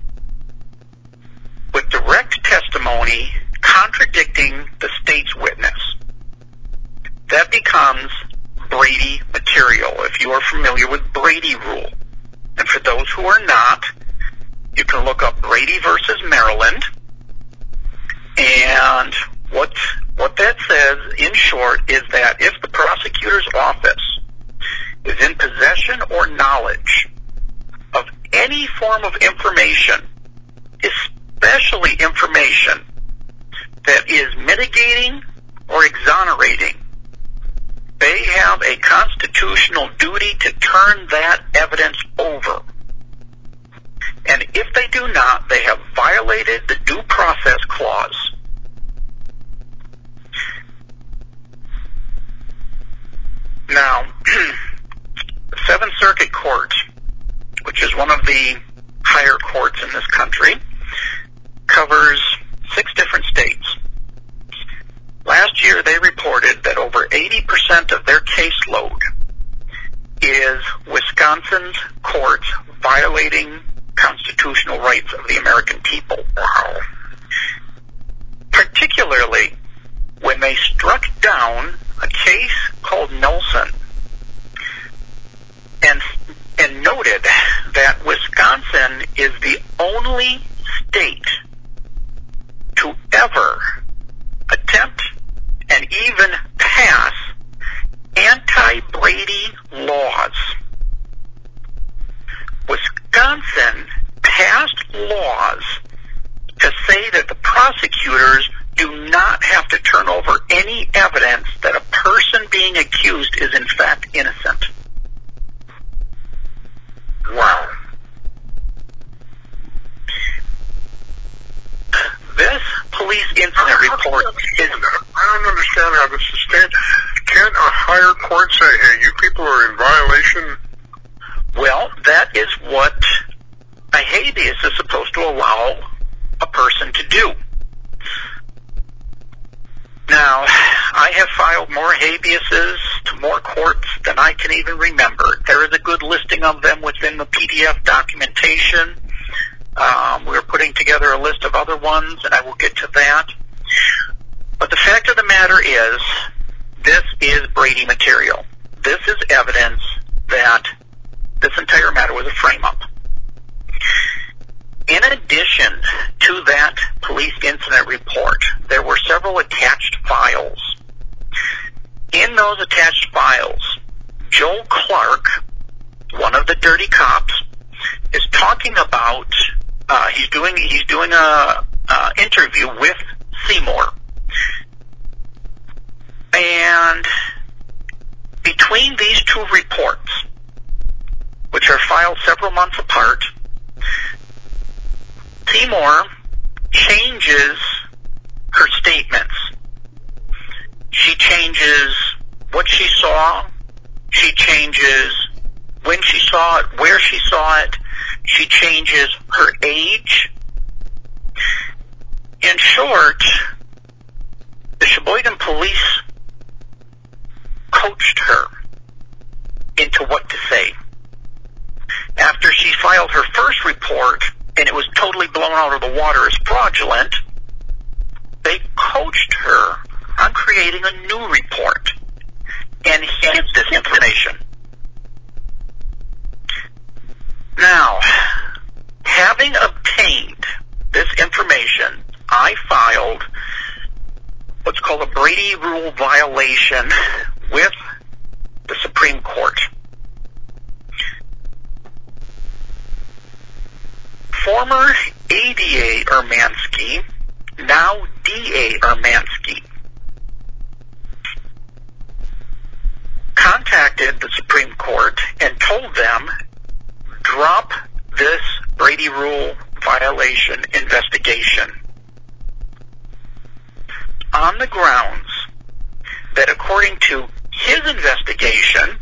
with direct testimony contradicting the state's witness. That becomes Brady material, if you are familiar with Brady rule. And for those who are not, you can look up Brady versus Maryland. And what, what that says, in short, is that if the prosecutor's office is in possession or knowledge of any form of information, especially information that is mitigating or exonerating, they have a constitutional duty to turn that evidence over. And if they do not, they have violated the due process clause. Now, the Seventh Circuit Court, which is one of the higher courts in this country, covers six different states. Last year, they reported that over eighty percent of their caseload is Wisconsin's courts violating constitutional rights of the American people. Wow. Particularly when they struck down a case called Nelson and, and noted that Wisconsin is the only state to ever attempt and even pass anti-Brady laws. Wisconsin passed laws to say that the prosecutors do not have to turn over any evidence that a person being accused is in fact innocent. Wow. This police incident report is... I don't understand how this is stand. Can't a higher court say, hey, you people are in violation? Well, that is what a habeas is supposed to allow a person to do. Now, I have filed more habeases to more courts than I can even remember. There is a good listing of them within the P D F documentation. Um, we're putting together a list of other ones, and I will get to that. But the fact of the matter is, this is Brady material. This is evidence that this entire matter was a frame-up. In addition to that police incident report, there were several attached files. In those attached files, Joe Clark, one of the dirty cops, is talking about, uh, he's doing, he's doing a, a interview with Seymour. And between these two reports, which are filed several months apart, Seymour changes her statements. She changes what she saw. She changes when she saw it, where she saw it. She changes her age. In short, the Sheboygan police coached her into what to say. After she filed her first report, and it was totally blown out of the water as fraudulent, they coached her on creating a new report and hid this information. Now, having obtained this information, I filed what's called a Brady Rule violation with the Supreme Court. Former A D A Urmanski, now D A Urmanski, contacted the Supreme Court and told them, drop this Brady Rule violation investigation on the grounds that according to his investigation,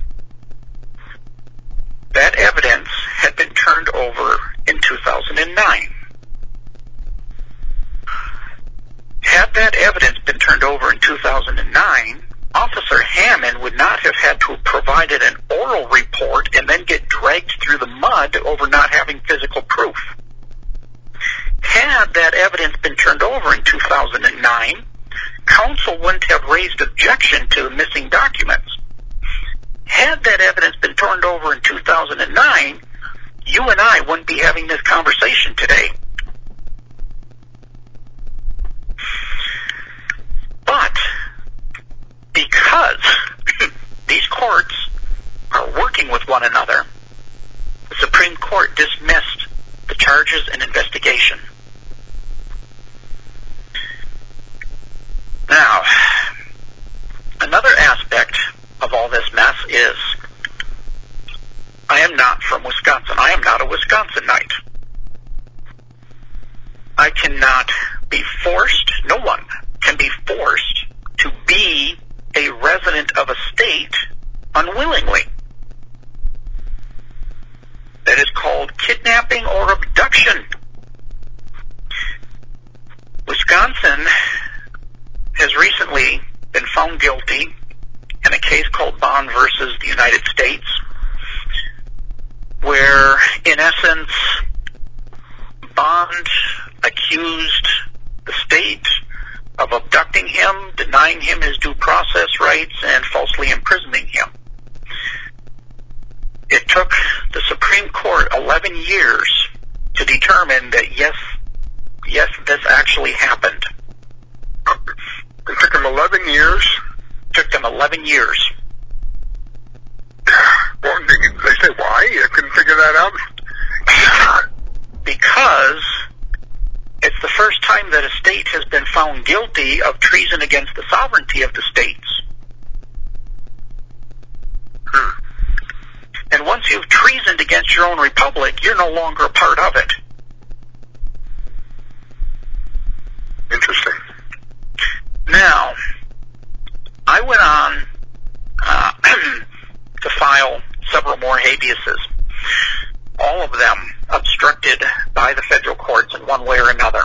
that evidence had been turned over in two thousand nine. Had that evidence been turned over in two thousand nine, Officer Hammond would not have had to have provided an oral report and then get dragged through the mud over not having physical proof. Had that evidence been turned over in two thousand nine, counsel wouldn't have raised objection to the missing documents. Had that evidence been turned over in two thousand nine, you and I wouldn't be having this conversation today. But because these courts are working with one another, the Supreme Court dismissed the charges and investigation. Now, another aspect of all this mess is I am not from Wisconsin. I am not a Wisconsinite. I cannot be forced, no one can be forced to be a resident of a state unwillingly. That is called kidnapping or abduction. Wisconsin has recently been found guilty in a case called Bond versus the United States, where, in essence, Bond accused the state of abducting him, denying him his due process rights, and falsely imprisoning him. It took the Supreme Court eleven years to determine that, yes, yes, this actually happened. It took them eleven years? Took them eleven years. Well, they say why? I couldn't figure that out. Because it's the first time that a state has been found guilty of treason against the sovereignty of the states. Hmm. And once you've treasoned against your own republic, you're no longer a part of it. Interesting. Now, I went on uh, to file several more habeases, all of them obstructed by the federal courts in one way or another.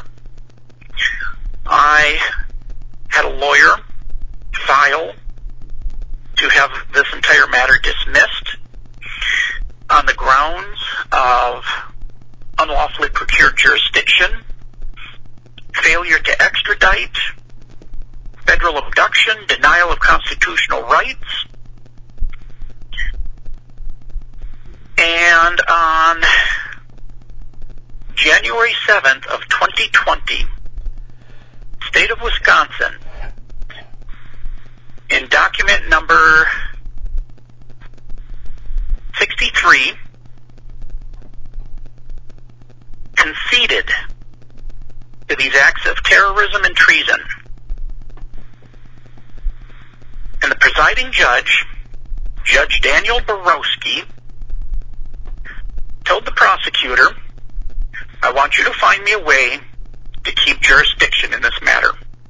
I had a lawyer file to have this entire matter dismissed on the grounds of unlawfully procured jurisdiction, failure to extradite, federal abduction, denial of constitutional rights. And on January seventh of twenty twenty, state of Wisconsin, in document number sixty-three, conceded to these acts of terrorism and treason. And the presiding judge, Judge Daniel Borowski, told the prosecutor, I want you to find me a way to keep jurisdiction in this matter.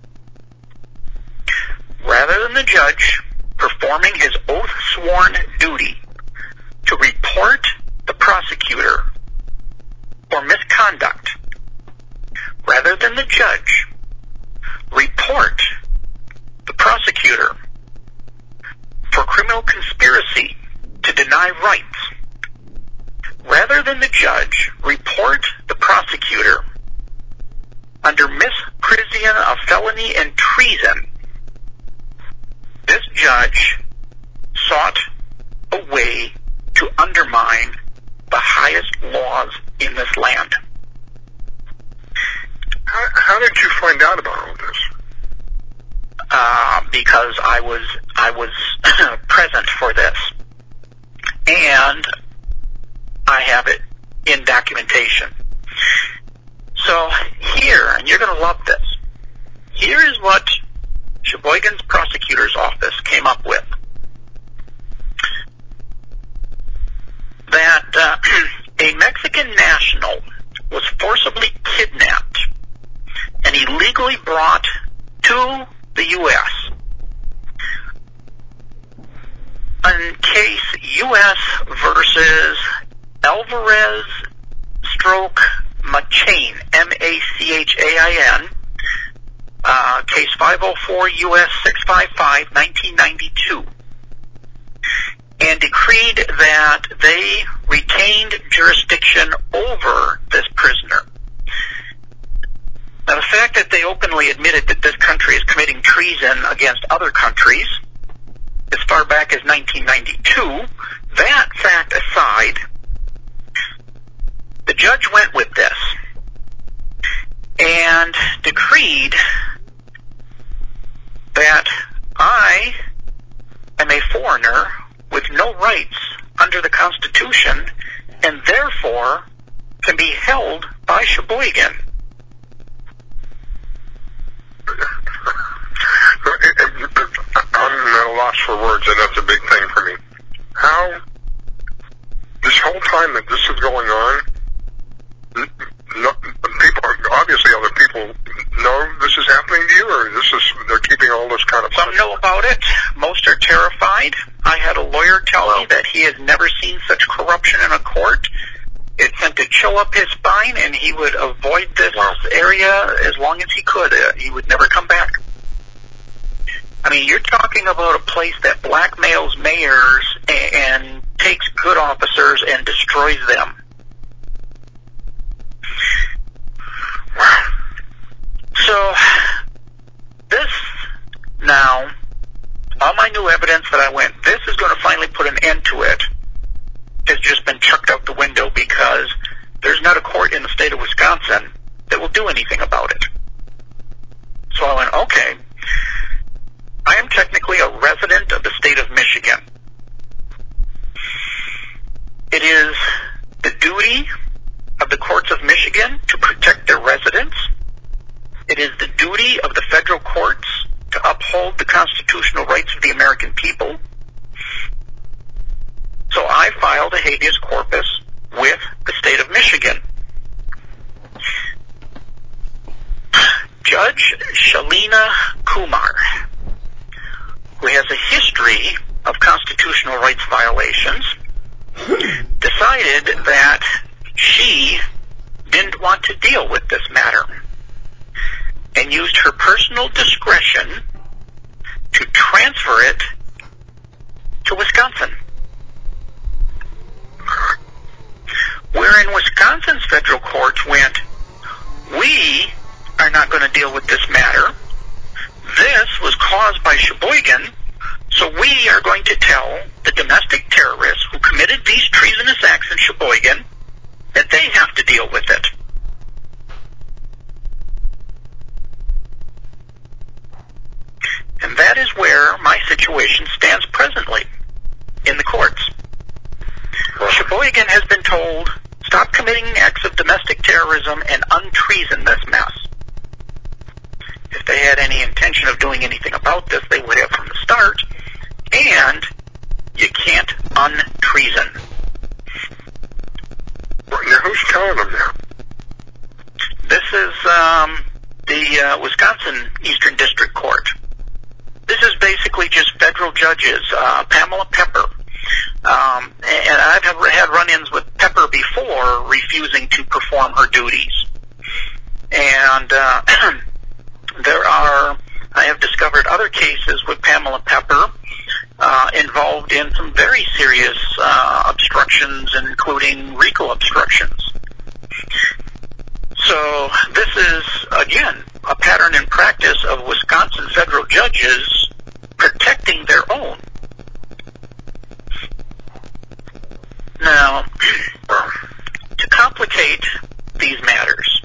Rather than the judge performing his oath-sworn duty to report the prosecutor for misconduct, rather than the judge report the prosecutor for criminal conspiracy to deny rights, rather than the judge report the prosecutor under misconduct prison of felony and treason, this judge sought a way to undermine the highest laws in this land. How, how did you find out about all this? Uh, because I was I was present for this, and I have it in documentation. So here, and you're going to love this, here is what Sheboygan's prosecutor's office came up with. That uh, a Mexican national was forcibly kidnapped and illegally brought to the U S in case U S versus Alvarez stroke McChain, M A C H A I N, uh, case five oh four U S six fifty-five, nineteen ninety-two, and decreed that they retained jurisdiction over this prisoner. Now, the fact that they openly admitted that this country is committing treason against other countries as far back as nineteen ninety-two, that fact aside, the judge went with this and decreed that I am a foreigner with no rights under the Constitution and therefore can be held by Sheboygan. I'm at a loss for words, and that's a big thing for me. How, this whole time that this is going on, no, people, obviously other people know this is happening to you, or this is, they're keeping all this kind of... Some know about it. Most are terrified. I had a lawyer tell wow. me that he has never seen such corruption in a court. It sent a chill up his spine, and he would avoid this wow. area as long as he could. Uh, he would never come back. I mean, you're talking about a place that blackmails mayors and, and takes good officers and destroys them. So, this now, all my new evidence that I went, this is going to finally put an end to it, has just been chucked out the window because there's not a court in the state of Wisconsin that will do anything about it. So I went, okay, I am technically a resident of the state of Michigan. It is the duty of the courts of Michigan to protect their residents. It is the duty of the federal courts to uphold the constitutional rights of the American people. So I filed a habeas corpus with the state of Michigan. Judge Shalina Kumar, who has a history of constitutional rights violations, decided that she didn't want to deal with this matter and used her personal discretion to transfer it to Wisconsin. Wherein Wisconsin's federal courts went, we are not going to deal with this matter. This was caused by Sheboygan, so we are going to tell the domestic terrorists who committed these treasonous acts in Sheboygan that they have to deal with it. And that is where my situation stands presently in the courts. Sheboygan has been told, stop committing acts of domestic terrorism and untreason this mess. If they had any intention of doing anything about this, they would have from the start. And you can't untreason. Now, who's telling them now? This is um, the uh, Wisconsin Eastern District Court. This is basically just federal judges. Uh, Pamela Pepper. Um, and I've had run-ins with Pepper before refusing to perform her duties. And uh, there are, I have discovered other cases with Pamela Pepper uh, involved in some very serious uh, obstructions, including RICO obstructions. So this is, again, a pattern and practice of Wisconsin federal judges protecting their own. Now, to complicate these matters,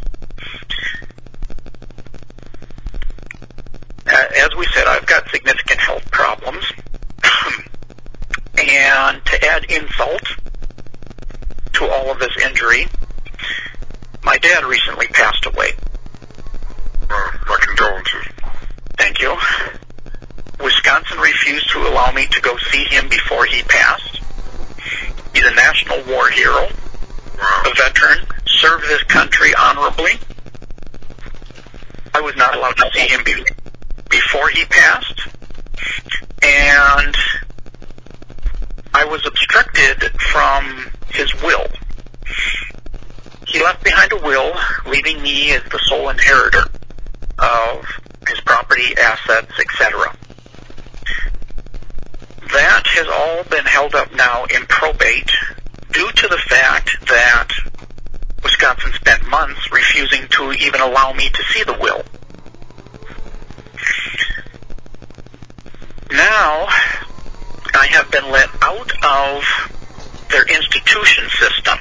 uh, as we said, I've got significant health problems, and to add insult to all of this injury, my dad recently passed away. Uh, my condolences. Thank you. Wisconsin refused to allow me to go see him before he passed. He's a national war hero, Wow. a veteran, served this country honorably. I was not allowed to see him be- before he passed, and I was obstructed from his will. He left behind a will, leaving me as the sole inheritor of his property, assets, et cetera. That has all been held up now in probate due to the fact that Wisconsin spent months refusing to even allow me to see the will. Now, I have been let out of their institution system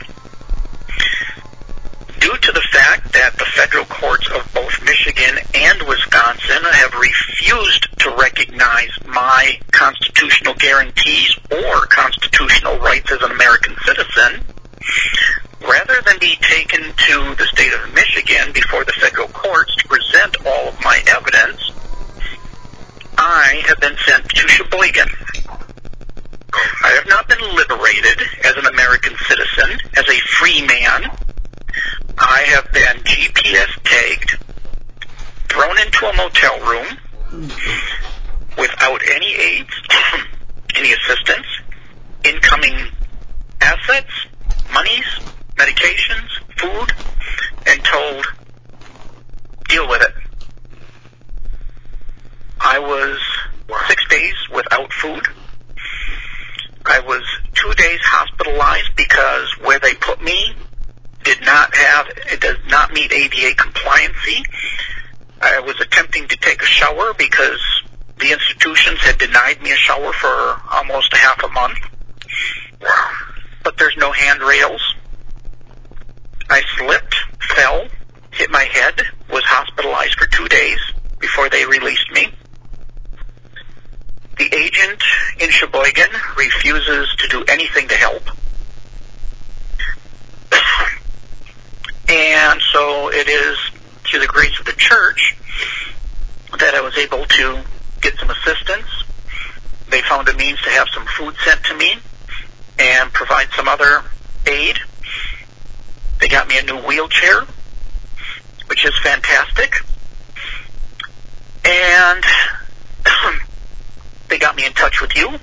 due to the fact that the federal courts of both Michigan and Wisconsin have refused to recognize my constitutional guarantees or constitutional rights as an American citizen. Rather than be taken to the state of Michigan before the federal courts to present all of my evidence, I have been sent to Sheboygan. I have not been liberated as an American citizen, as a free man. I have been G P S tagged, thrown into a motel room without any aids, any assistance, incoming assets, monies, medications, food, and told, deal with it. I was six days without food. I was two days hospitalized because where they put me did not have, it does not meet A D A compliancy. I was attempting to take a shower because the institutions had denied me a shower for almost a half a month. Wow. But there's no handrails. I slipped, fell, hit my head, was hospitalized for two days before they released me. The agent in Sheboygan refuses to do anything to help. And so it is through the grace of the church that I was able to get some assistance. They found a means to have some food sent to me and provide some other aid. They got me a new wheelchair, which is fantastic. And they got me in touch with you.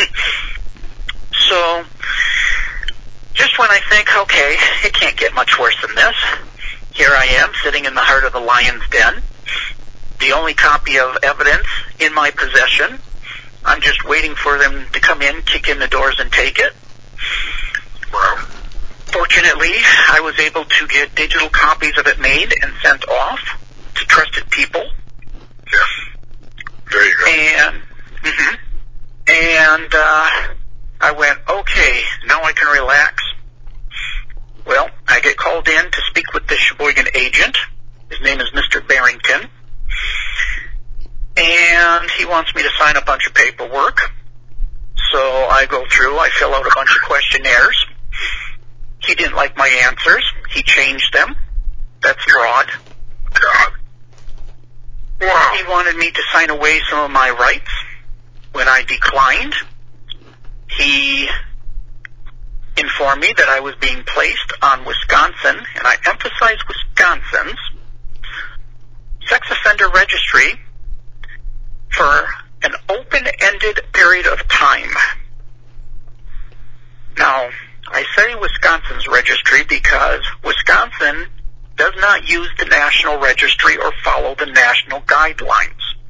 So just when I think, okay, it can't get much worse than this, here I am sitting in the heart of the lion's den, the only copy of evidence in my possession. I'm just waiting for them to come in, kick in the doors, and take it. Wow. Fortunately, I was able to get digital copies of it made and sent off to trusted people. Yeah. There you go. And, mm-hmm, and uh, I went, okay, now I can relax. Well, I get called in to speak with the Sheboygan agent. His name is Mister Barrington. And he wants me to sign a bunch of paperwork. So I go through, I fill out a bunch of questionnaires. He didn't like my answers. He changed them. That's fraud. God. Wow. He wanted me to sign away some of my rights. When I declined, he informed me that I was being placed on Wisconsin, and I emphasize Wisconsin's, sex offender registry for an open-ended period of time. Now, I say Wisconsin's registry because Wisconsin does not use the national registry or follow the national guidelines.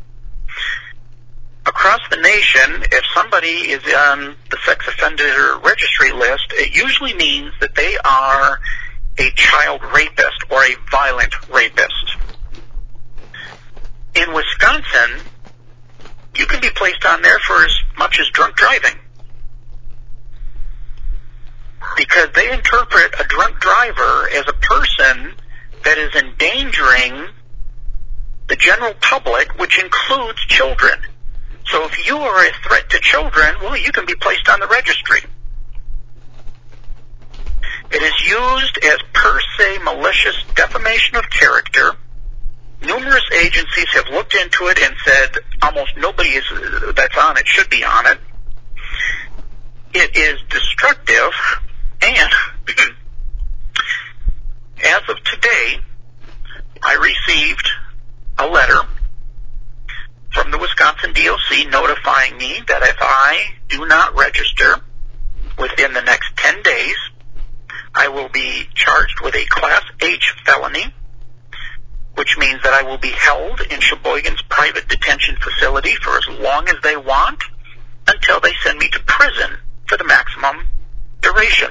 Across the nation, if somebody is on the sex offender registry list, it usually means that they are a child rapist or a violent rapist. in Wisconsin, you can be placed on there for as much as drunk driving. Because they interpret a drunk driver as a person that is endangering the general public, which includes children. So if you are a threat to children, well, you can be placed on the registry. It is used as per se malicious defamation of character. Numerous agencies have looked into it and said almost nobody is, that's on it should be on it. It is destructive, and as of today, I received a letter from the Wisconsin D O C notifying me that if I do not register within the next ten days, I will be charged with a Class H felony, which means that I will be held in Sheboygan's private detention facility for as long as they want until they send me to prison for the maximum duration.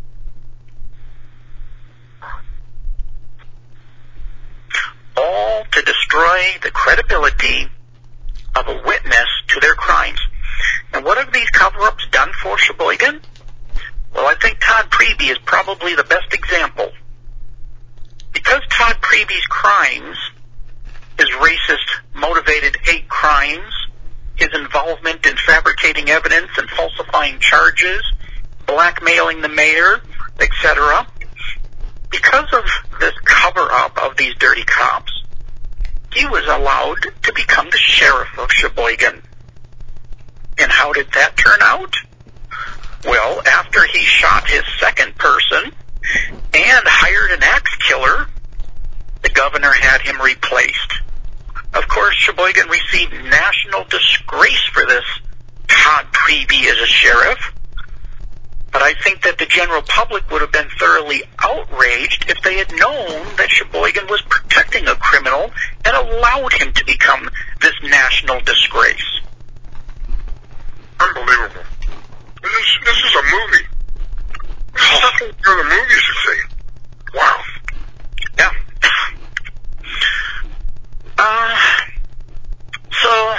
All to destroy the credibility of a witness to their crimes. And what have these cover-ups done for Sheboygan? Well, I think Todd Priebe is probably the best example. Because Todd Priebe's crimes, his racist-motivated hate crimes, his involvement in fabricating evidence and falsifying charges, blackmailing the mayor, et cetera, because of this cover-up of these dirty cops, he was allowed to become the sheriff of Sheboygan. And how did that turn out? Well, after he shot his second person and hired an axe killer, the governor had him replaced. Of course, Sheboygan received national disgrace for this Todd Priebe as a sheriff. But I think that the general public would have been thoroughly outraged if they had known that Sheboygan was protecting a criminal and allowed him to become this national disgrace. Unbelievable. This is, this is a movie. This is something for the movies to see. Wow. Yeah. Uh, so,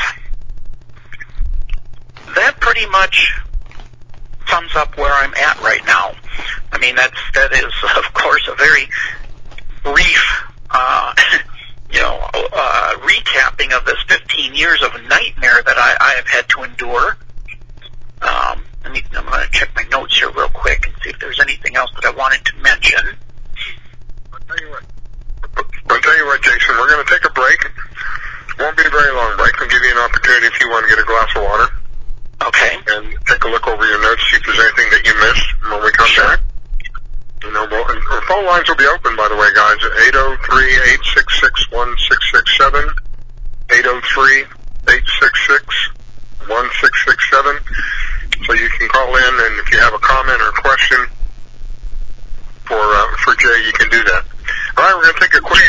that pretty much sums up where I'm at right now. I mean, that's, that is, of course, a very brief, uh, you know, uh, recapping of this fifteen years of nightmare that I, I have had to endure. Um, let me, I'm going to check my notes here real quick and see if there's anything else that I wanted to mention. I'll tell you what. I'll tell you what, Jason, we're going to take a break. It won't be a very long break. We'll give you an opportunity if you want to get a glass of water. Okay. And take a look over your notes, see if there's anything that you missed when we come Sure. back. You know, well, and our phone lines will be open, by the way, guys, at eight oh three, eight six six, one six six seven, eight oh three, eight six six, one six six seven. So you can call in, and if you have a comment or a question for uh, for Jay, you can do that. All right, we're going to take a quick...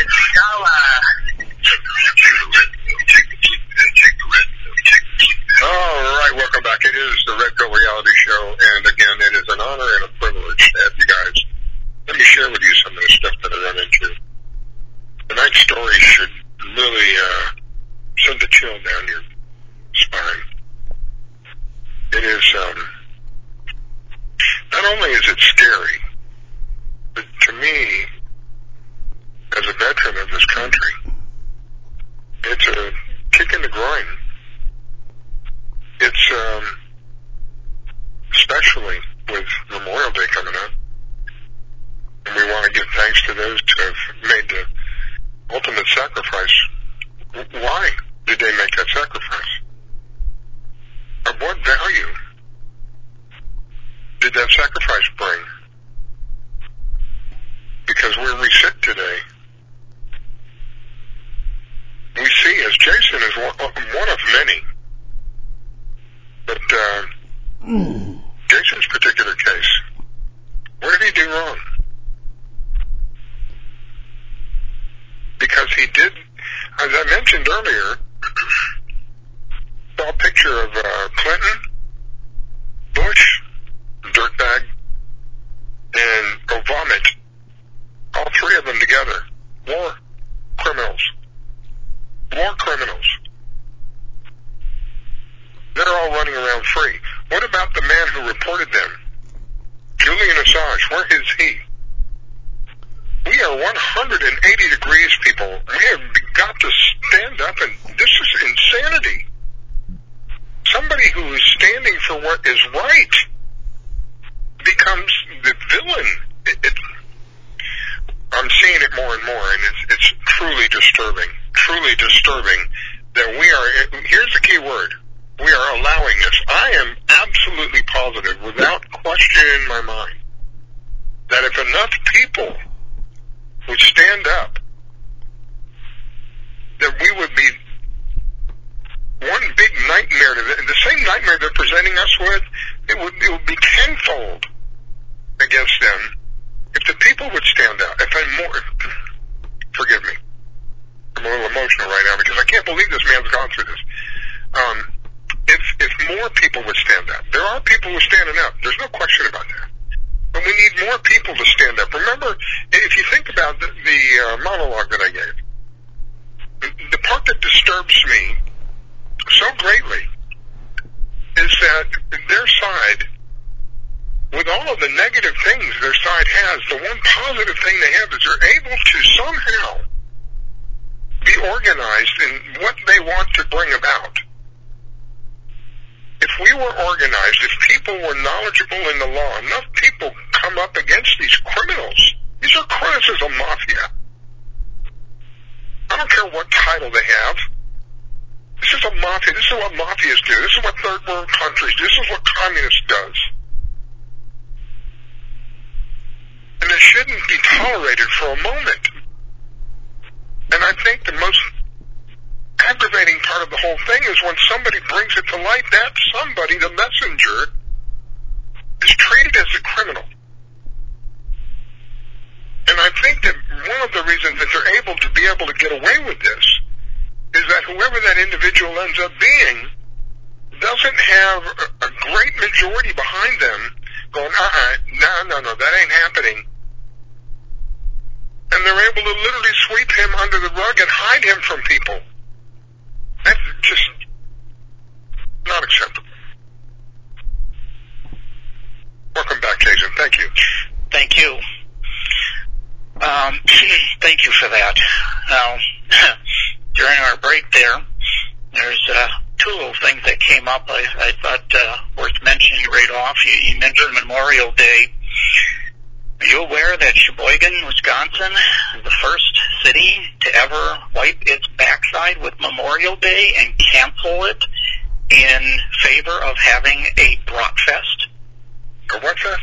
All right, welcome back. It is the Red Pill Reality Show, and again, it is an honor and a privilege to have you guys. Let me share with you some of the stuff that I run into. Tonight's story should really uh, send a chill down your spine. It is, um, not only is it scary, but to me, as a veteran of this country, it's a kick in the groin. It's, um, especially with Memorial Day coming up, and we want to give thanks to those who have made the ultimate sacrifice. Why did they make that sacrifice? Of what value did that sacrifice bring? Because where we sit today, we see, as Jason is one, one of many, but uh, mm. Jason's particular case, where did he do wrong? Because he did, as I mentioned earlier, saw a picture of uh, Clinton, Bush, dirtbag, and Obama, all three of them together, war criminals. more criminals. They're all running around free. What about the man who reported them? Julian Assange, where is he? We are one hundred eighty degrees, people. We have got to stand up, and this is insanity. Somebody who is standing for what is right becomes the villain. It, it, I'm seeing it more and more, and it's, it's truly disturbing, truly disturbing that we are, here's the key word, we are allowing this. I am absolutely positive, without question in my mind, that if enough people would stand up, that we would be one big nightmare, the same nightmare they're presenting us with, it would, it would be tenfold against them if the people would stand up. If I'm more, forgive me, I'm a little emotional right now because I can't believe this man's gone through this. Um, if, if more people would stand up, there are people who are standing up, there's no question about that. But we need more people to stand up. Remember, if you think about the, the uh, monologue that I gave, the, the part that disturbs me so greatly is that their side, with all of the negative things their side has, the one positive thing they have is they're able to somehow be organized in what they want to bring about. If we were organized, if people were knowledgeable in the law, enough people come up against these criminals. These are criminals, this is a mafia. I don't care what title they have. This is a mafia. This is what mafias do. This is what third world countries do. This is what communists does. And it shouldn't be tolerated for a moment. And I think the most aggravating part of the whole thing is when somebody brings it to light, that somebody, the messenger, is treated as a criminal. And I think that one of the reasons that they're able to be able to get away with this is that whoever that individual ends up being doesn't have a, a great majority behind them going, uh-uh, no, no, no, that ain't happening. And they're able to literally sweep him under the rug and hide him from people. That's just not acceptable. Welcome back, Jason. Thank you. Thank you. Um, thank you for that. Now, during our break there, there's uh, two little things that came up I, I thought uh, worth mentioning right off. You, you mentioned Memorial Day. Are you aware that Sheboygan, Wisconsin is the first city to ever wipe its backside with Memorial Day and cancel it in favor of having a Bratfest? A what fest?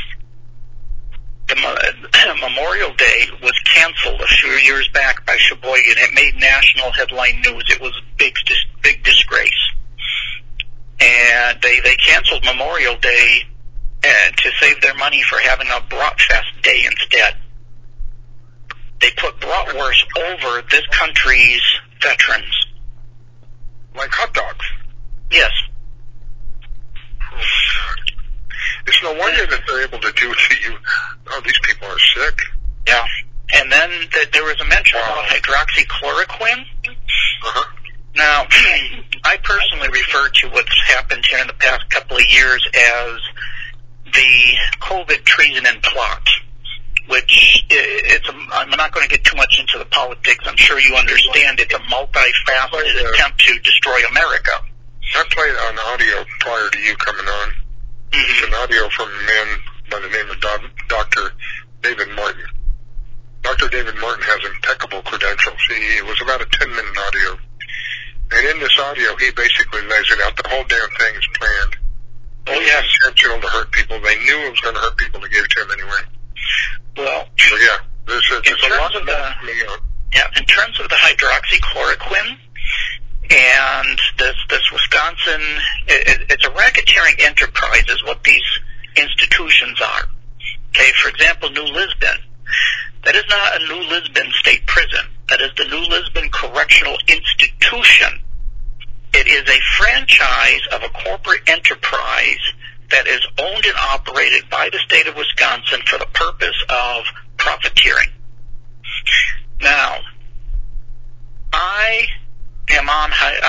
The Memorial Day was canceled a few years back by Sheboygan. It made national headline news. It was a big, big disgrace. And they, they canceled Memorial Day uh, to save their money for having a Bratfest Day instead. They put bratwurst over this country's veterans. Like hot dogs? Yes. Oh, God. It's no wonder that they're able to do it to you. Oh, these people are sick. Yeah. And then the, there was a mention wow. about hydroxychloroquine. Uh-huh. Now, I personally refer to what's happened here in the past couple of years as the COVID treason and plot, which it's a, I'm not going to get too much into the politics. I'm sure you understand it's a multifaceted uh, attempt to destroy America. I played an audio prior to you coming on. Mm-hmm. It's an audio from a man by the name of Doctor David Martin. Doctor David Martin has impeccable credentials. He, it was about a ten-minute audio. And in this audio, he basically lays it out. The whole damn thing is planned. Oh, yes. It's intentional to hurt people. They knew it was going to hurt people to give it to him anyway. Well, so, yeah, there's a, there's in, a lot terms of of the, yeah, in terms of the hydroxychloroquine and this, this Wisconsin, it, it's a racketeering enterprise is what these institutions are. Okay, for example, New Lisbon. That is not a New Lisbon state prison. That is the New Lisbon Correctional Institution. It is a franchise of a corporate enterprise that is owned and operated by the state of Wisconsin for the purpose of profiteering. Now, I am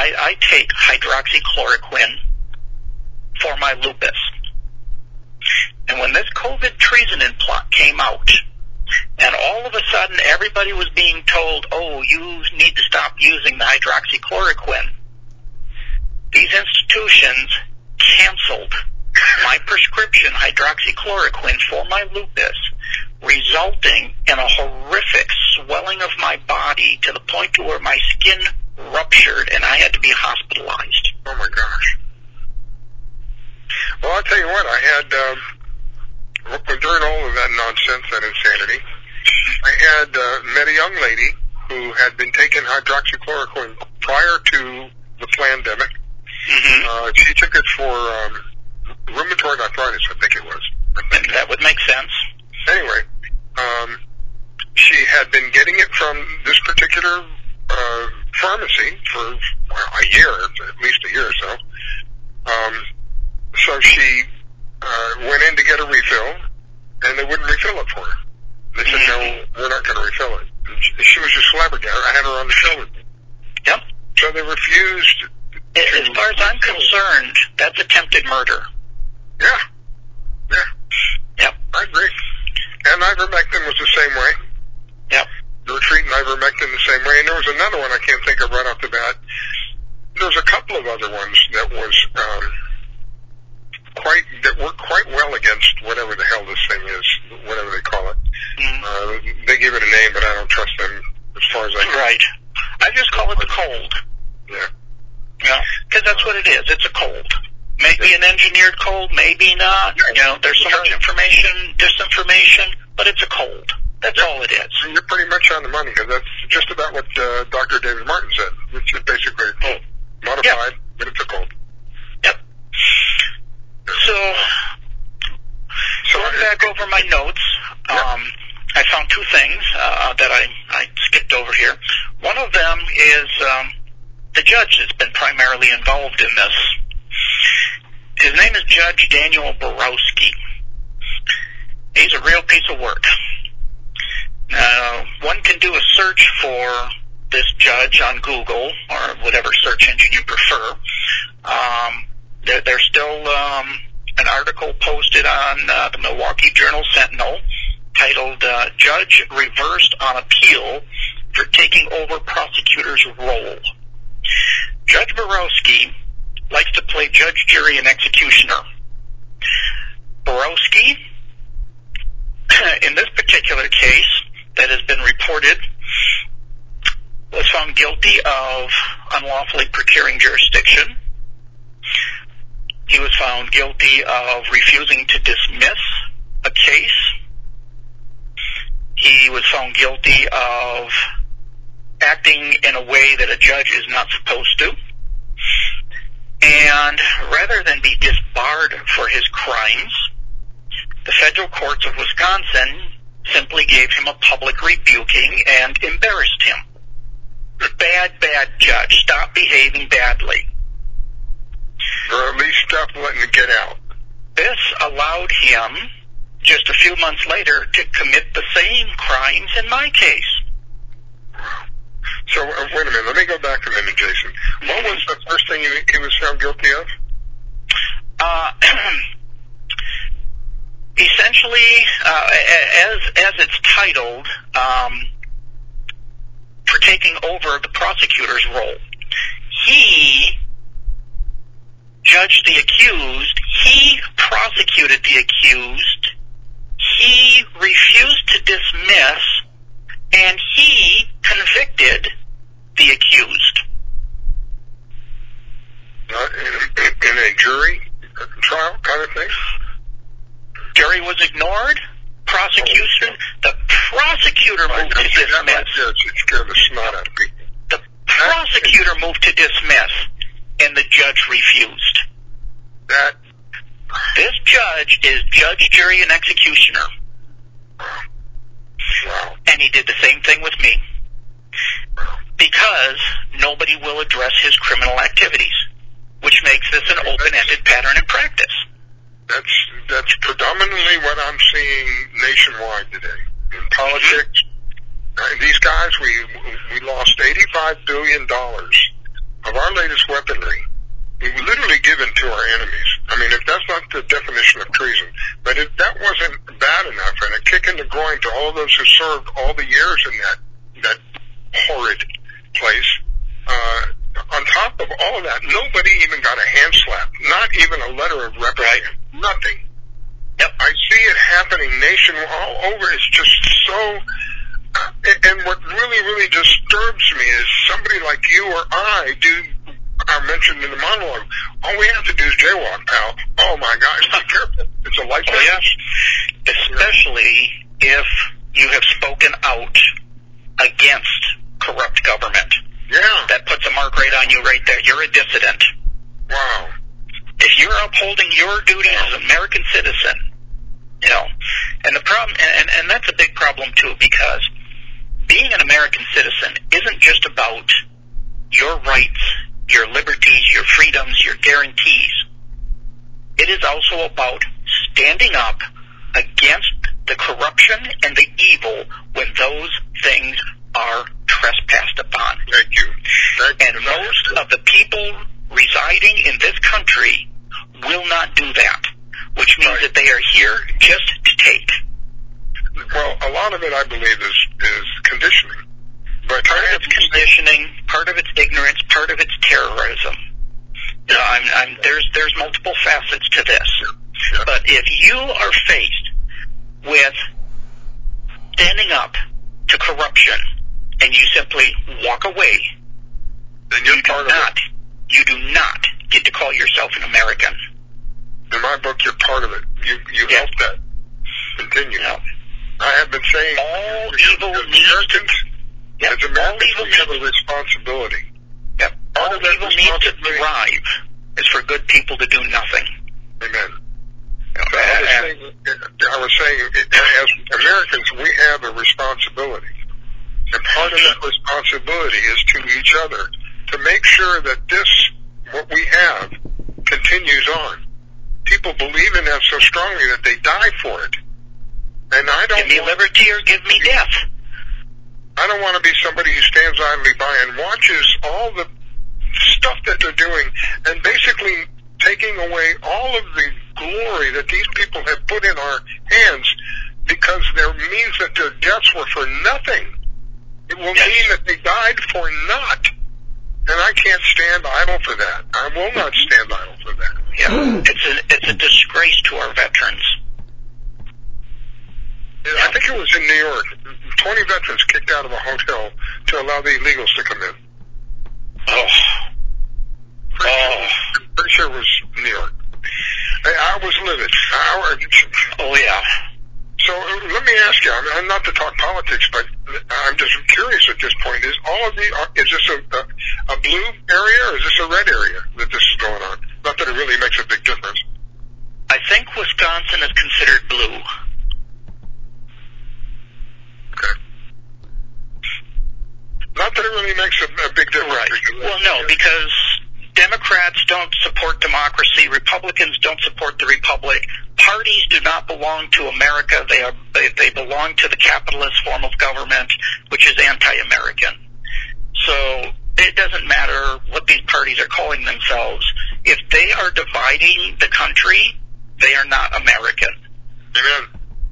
I, I take hydroxychloroquine for my lupus. And when this COVID treason plot came out, and all of a sudden everybody was being told, oh, you need to stop using the hydroxychloroquine, these institutions canceled my prescription hydroxychloroquine for my lupus, resulting in a horrific swelling of my body to the point to where my skin ruptured and I had to be hospitalized. Oh my gosh. Well, I'll tell you what, I had, um, during all of that nonsense, that insanity, I had uh, met a young lady who had been taking hydroxychloroquine prior to the pandemic. Mm-hmm. Uh, she took it for um, rheumatoid arthritis, I think it was. I think. That would make sense. Anyway, um, she had been getting it from this particular uh, pharmacy for well, a year, at least a year or so. Um, so she uh, went in to get a refill, and they wouldn't refill it for her. They said, Mm-hmm. no, we're not going to refill it. And she, she was just flabbergasted. I had her on the show with me. Yep. So they refused. As far as I'm concerned, that's attempted murder. Yeah. Yeah. Yep. I agree. And ivermectin was the same way. Yep. They were treating ivermectin the same way. And there was another one I can't think of right off the bat. There was a couple of other ones that was um, quite that worked quite well against whatever the hell this thing is, whatever they call it. Mm-hmm. Uh, they give it a name, but I don't trust them as far as I know. Right. I just call it the cold. Yeah. Yeah. Because that's what it is. It's a cold. Maybe an engineered cold, maybe not. You know, there's so much information, disinformation, but it's a cold. That's yeah. all it is. You're pretty much on the money, because that's just about what uh, Doctor David Martin said, which is basically a cold. Modified, yep. but it's a cold. Yep. So, so going back over my notes, yeah. um, I found two things uh, that I, I skipped over here. One of them is um, the judge that's been primarily involved in this. His name is Judge Daniel Borowski. He's a real piece of work. Now, one can do a search for this judge on Google or whatever search engine you prefer. Um, there, there's still um, an article posted on uh, the Milwaukee Journal Sentinel titled uh, Judge Reversed on Appeal for Taking Over Prosecutor's Role. Judge Borowski likes to play judge, jury, and executioner. Borowski, in this particular case that has been reported, was found guilty of unlawfully procuring jurisdiction. He was found guilty of refusing to dismiss a case. He was found guilty of acting in a way that a judge is not supposed to. And rather than be disbarred for his crimes, the federal courts of Wisconsin simply gave him a public rebuking and embarrassed him. Bad, bad judge. Stop behaving badly. Or at least stop letting it get out. This allowed him, just a few months later, to commit the same crimes in my case. So, uh, wait a minute. Let me go back a minute, Jason. What was the first thing he, he was found guilty of? Uh, essentially, uh, as as it's titled, um, for taking over the prosecutor's role. He judged the accused. He prosecuted the accused. He refused to dismiss, and he convicted the accused. Uh, in, in a jury trial kind of thing? Jury was ignored. Prosecution. Oh. The prosecutor I moved to dismiss. It scared the snot out of people. The prosecutor moved to dismiss, and the judge refused. That. This judge is judge, jury, and executioner. Wow. And he did the same thing with me. Because nobody will address his criminal activities, which makes this an open-ended pattern in practice. That's that's predominantly what I'm seeing nationwide today. In politics, mm-hmm. uh, these guys, we we lost eighty-five billion dollars of our latest weaponry, literally given to our enemies. I mean, if that's not the definition of treason, but if that wasn't bad enough, and a kick in the groin to all those who served all the years in that that horrid place, uh, on top of all of that, nobody even got a hand slap, not even a letter of reprimand, nothing. Yep. I see it happening nationwide, all over. It's just so, uh, and what really, really disturbs me is somebody like you or I do, I mentioned in the monologue, all we have to do is jaywalk, pal. Oh my gosh, be careful. It's a life oh, sentence. Yes. Especially if you have spoken out against corrupt government. Yeah. That puts a mark right on you right there. You're a dissident. Wow. If you're upholding your duty as an American citizen, you know, and the problem, and, and that's a big problem too, because being an American citizen isn't just about your rights, your liberties, your freedoms, your guarantees. It is also about standing up against the corruption and the evil when those things are trespassed upon. Thank you. Thank and you. most of the people residing in this country will not do that, which means right. that they are here just to take. Well, a lot of it, I believe, is is conditioning. But part of it's conditioning, part of it's ignorance, part of it's terrorism. You know, I'm, I'm, there's there's multiple facets to this. Yeah. But if you are faced with standing up to corruption and you simply walk away, then you're you do part not, of it. you do not get to call yourself an American. In my book, you're part of it. You you yeah. help that continue. Yeah. I have been saying all as evil Americans, needs to, as Americans, we have a responsibility. Yep. Part All of that evil needs to thrive is for good people to do nothing. Amen. You know, So I was uh, saying, I was saying, as Americans, we have a responsibility, and part of that responsibility is to each other to make sure that this, what we have, continues on. People believe in that so strongly that they die for it. And I don't give me want, liberty or give me death. I don't want to be somebody who stands idly by and watches all the stuff that they're doing and basically taking away all of the glory that these people have put in our hands, because there means that their deaths were for nothing. It will yes. mean that they died for naught. And I can't stand idle for that. I will not stand idle for that. Yeah, it's a it's a disgrace to our veterans. I think it was in New York. Twenty veterans kicked out of a hotel to allow the illegals to come in. Oh, Pretty, oh, sure, pretty sure it was New York. I, I was livid. I, oh yeah. So uh, let me ask you. I mean, not to talk politics, but I'm just curious at this point. Is all of the is this a, a, a blue area or is this a red area that this is going on? Not that it really makes a big difference. I think Wisconsin is considered blue. Okay. Not that it really makes a, a big difference. Right. Well, no, because Democrats don't support democracy. Republicans don't support the republic. Parties do not belong to America. They are they, they belong to the capitalist form of government, which is anti-American. So it doesn't matter what these parties are calling themselves. If they are dividing the country, they are not American. Amen.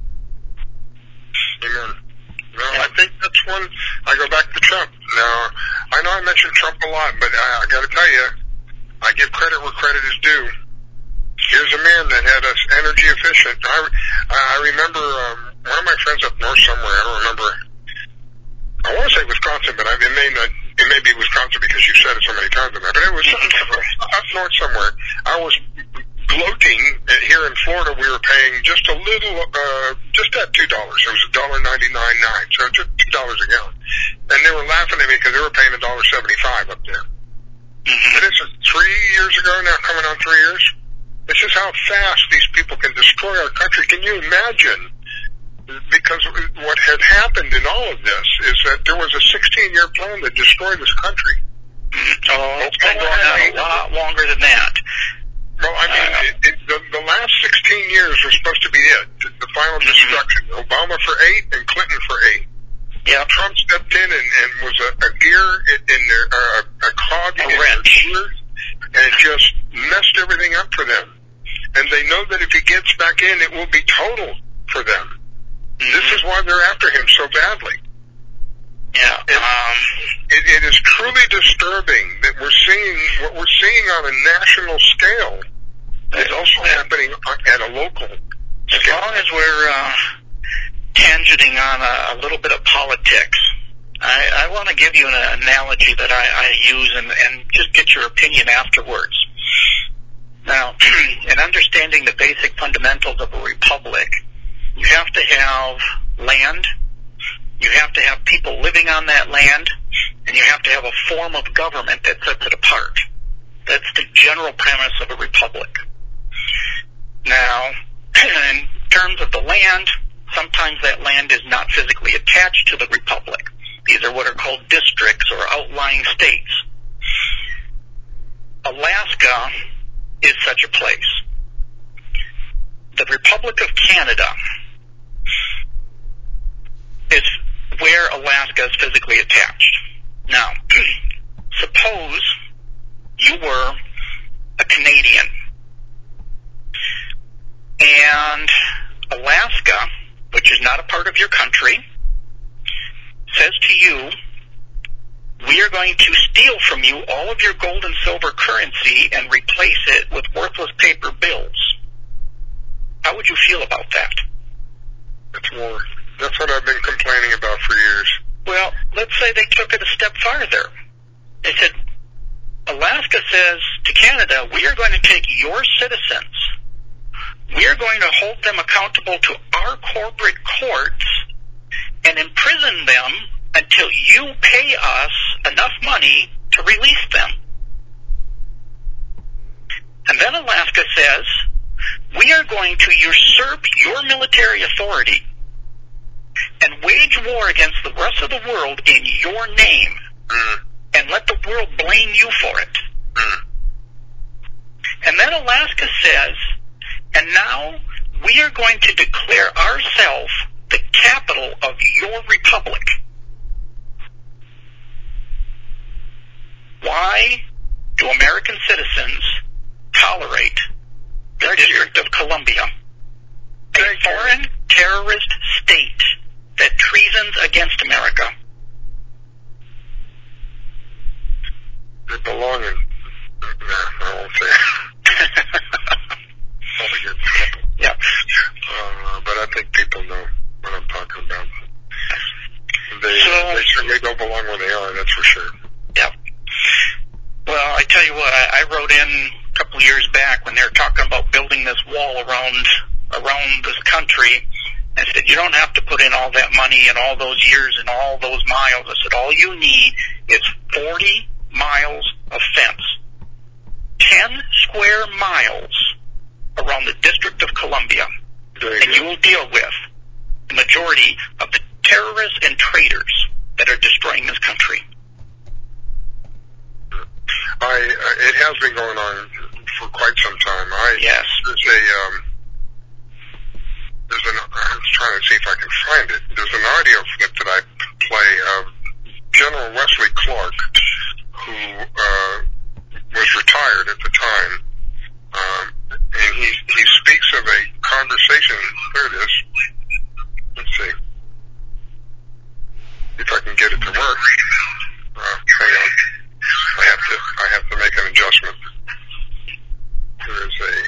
Amen. Well, I think that's when I go back to Trump. Now, I know I mentioned Trump a lot, but I, I got to tell you, I give credit where credit is due. Here's a man that had us energy efficient. I, I remember um, one of my friends up north somewhere. I don't remember. I want to say Wisconsin, but I, it may not. It may be Wisconsin because you said it so many times. But it was up north somewhere. I was gloating here in Florida. We were paying just a little, uh, just at two dollars. It was a dollar ninety nine nine, so just two dollars a gallon. And they were laughing at me because they were paying a dollar seventy five up there. Mm-hmm. And this is three years ago now, coming on three years. This is how fast these people can destroy our country. Can you imagine? Because what had happened in all of this is that there was a sixteen-year plan that destroyed this country. Oh, it's been going on a lot longer than that. Well, I mean, uh, it, it, the, the last sixteen years were supposed to be it, the, the final mm-hmm. destruction. Obama for eight and Clinton for eight. Yep. Trump stepped in and, and was a, a gear in their, uh, a cog A in wrench. their gear and just messed everything up for them. And they know that if he gets back in, it will be total for them. Mm-hmm. This is why they're after him so badly. Yeah. Um, it, it is truly disturbing that we're seeing what we're seeing on a national scale is also happening at a local As scale. long as we're uh, tangenting on a, a little bit of politics, I, I want to give you an analogy that I, I use and, and just get your opinion afterwards. Now, in understanding the basic fundamentals of a republic, you have to have land, you have to have people living on that land, and you have to have a form of government that sets it apart. That's the general premise of a republic. Now, in terms of the land, sometimes that land is not physically attached to the republic. These are what are called districts or outlying states. Alaska is such a place. The Republic of Canada is where Alaska is physically attached. Now, suppose you were a Canadian and Alaska, which is not a part of your country, says to you, we are going to steal from you all of your gold and silver currency and replace it with worthless paper bills. How would you feel about that? That's war. That's what I've been complaining about for years. Well, let's say they took it a step farther. They said, Alaska says to Canada, we are going to take your citizens, we are going to hold them accountable to our corporate courts and imprison them until you pay us enough money to release them. And then Alaska says, we are going to usurp your military authority and wage war against the rest of the world in your name Mm. and let the world blame you for it. Mm. And then Alaska says, and now we are going to declare ourselves the capital of your republic. Why do American citizens tolerate the District of Columbia, a foreign terrorist state that treasons against America? They belong in. Nah, I won't say. Probably get in trouble. Yeah. Uh, but I think people know what I'm talking about. They, So- they certainly don't belong where they are, that's for sure. Yeah. Well, I tell you what, I, I wrote in a couple of years back when they were talking about building this wall around around this country. I said, you don't have to put in all that money and all those years and all those miles. I said, all you need is forty miles of fence. ten square miles around the District of Columbia. There And you will deal with the majority of the terrorists and traitors that are destroying this country. I, uh, it has been going on for quite some time. I, Yes. There's a, um, there's an, I'm trying to see if I can find it. There's an audio clip that I play of General Wesley Clark, who, uh, was retired at the time. Um, and he, he speaks of a conversation. There it is. Let's see. If I can get it to work. Uh, hang on. I have to, I have to make an adjustment. There is a,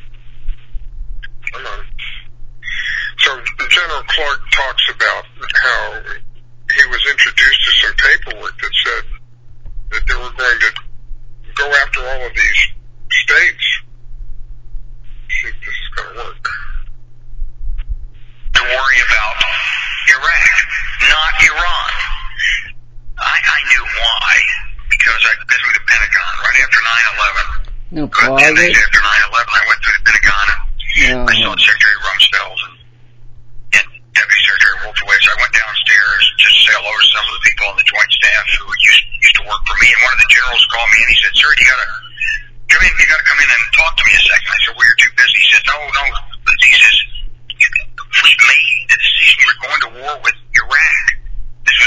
come on. So General Clark talks about how he was introduced to some paperwork that said that they were going to go after all of these states. Let's see if this is going to work. To worry about Iraq, not Iran. I, I knew why. Because I been through the Pentagon right after nine eleven. No About ten days private. after nine eleven, I went through the Pentagon and No. I saw Secretary Rumsfeld and, and Deputy Secretary Wolfowitz. I went downstairs just to say hello to some of the people on the Joint Staff who used, used to work for me. And one of the generals called me and he said, "Sir, you gotta come in. You gotta come in and talk to me a second." I said, "Well, you're too busy." He said, "No, no." He says, "We made the decision. We're going to war with Iraq. This was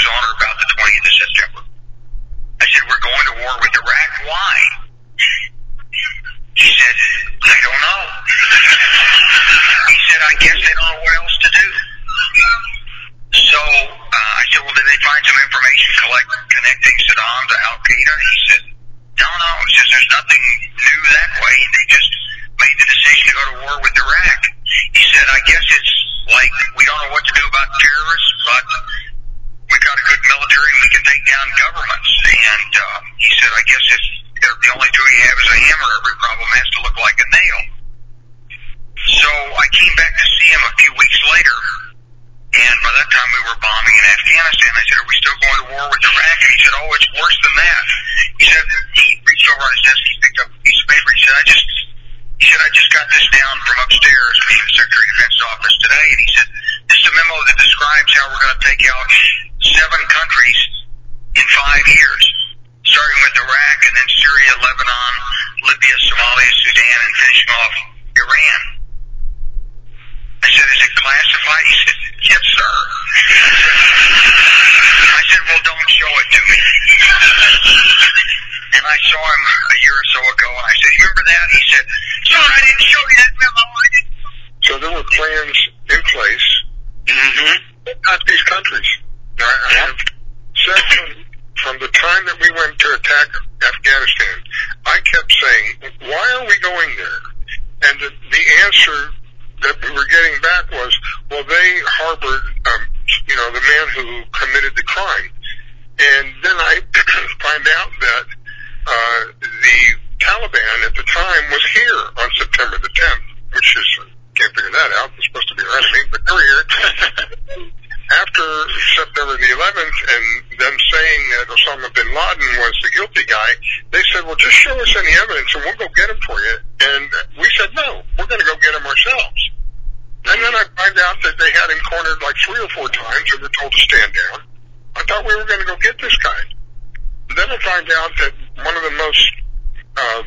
find some information collect, connecting Saddam to Al-Qaeda? He said, no, no, he says there's nothing new that way. They just made the decision to go to war with Iraq. He said, I guess it's like we don't know what to do about terrorists, but we got a good military and we can take down governments. And uh, he said, I guess it's the only tool you have is a hammer. Every problem has to look like a nail. So I came back to see him a few weeks later, and by that time we were bombing in Afghanistan. I said, are we still going to war with Iraq? And he said, oh, it's worse than that. He said, he reached over on his desk, he picked up a piece of paper. He said, I just, he said, I just got this down from upstairs from the Secretary of Defense's office today. And he said, this is a memo that describes how we're going to take out seven countries in five years, starting with Iraq and then Syria, Lebanon, Libya, Somalia, Sudan, and finishing off Iran. I said, is it classified? He said, yes, sir. I said, well, don't show it to me. And I saw him a year or so ago, and I said, you remember that? He said, sir, I didn't show you that memo. I didn't. So there were plans in place Mm-hmm. at these countries. I, I Yep. have said from, from the time that we went to attack Afghanistan, I kept saying, why are we going there? And the, the answer that we were getting back was, well, they harbored, um, you know, the man who committed the crime. And then I find out that uh, the Taliban at the time was here on September the tenth, which is, can't figure that out. It's supposed to be our enemy, but they're here. After September the eleventh and them saying that Osama bin Laden was the guilty guy, they said, well, just show us any evidence and we'll go get him for you. And we said, no, we're going to go get him ourselves. And then I find out that they had him cornered like three or four times and were told to stand down. I thought we were going to go get this guy. And then I find out that one of the most, um,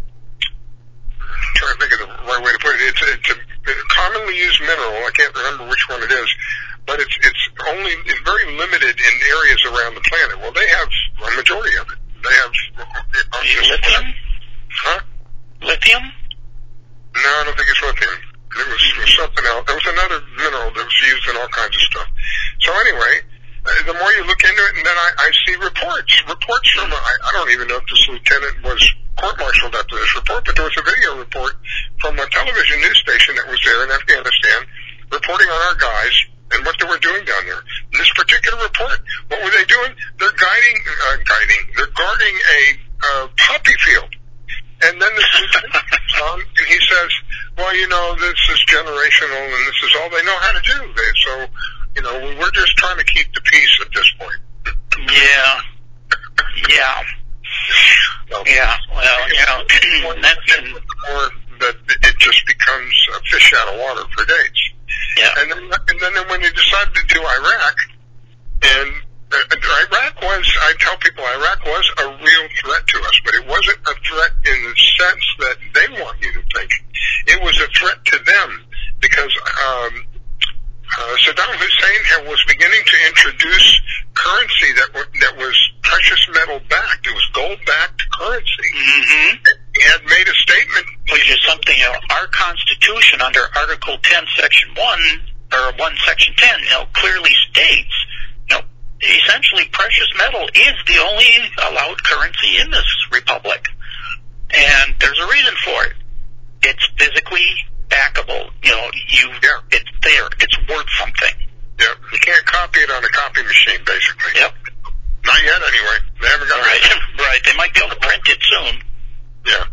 I'm trying to think of the right way to put it, it's, it's a commonly used mineral. I can't remember which one it is, but it's it's only it's very limited in areas around the planet. Well, they have a majority of it. They have uh, Lithium? Huh? Lithium? No, I don't think it's lithium. It was, it was something else. There was another mineral that was used in all kinds of stuff. So anyway, uh, the more you look into it, and then I, I see reports, reports from, I, I don't even know if this lieutenant was court-martialed after this report, but there was a video report from a television news station that was there in Afghanistan reporting on our guys and what they were doing down there. In this particular report, what were they doing? They're guiding, uh, guiding, they're guarding a uh, poppy field. And then this lieutenant comes on and he says, well, you know, this is generational and this is all they know how to do. They, so, you know, we're just trying to keep the peace at this point. Yeah. Yeah. So, Yeah. Well, you know, that's been, or that it just becomes a fish out of water for days. yeah. And then, and then when they decided to do Iraq, and uh, Iraq was, I tell people, Iraq was a real threat to us, but it wasn't a threat in the sense that they want you to think. It was a threat to them because um, uh, Saddam Hussein was beginning to introduce currency that w- that was precious metal backed. It was gold backed currency. Mm-hmm. He had made a statement, Which is something, you know, our Constitution under Article ten, Section one, or one, Section ten, you know, clearly states, you know, essentially precious metal is the only allowed currency in this republic. And there's a reason for it. It's physically backable. You know, you, Yeah. it's there. It's worth something. yeah, you can't copy it on a copy machine, basically. Yep. Not yet, anyway. They haven't got Right. it. Right. They might be able to print it soon. Yeah.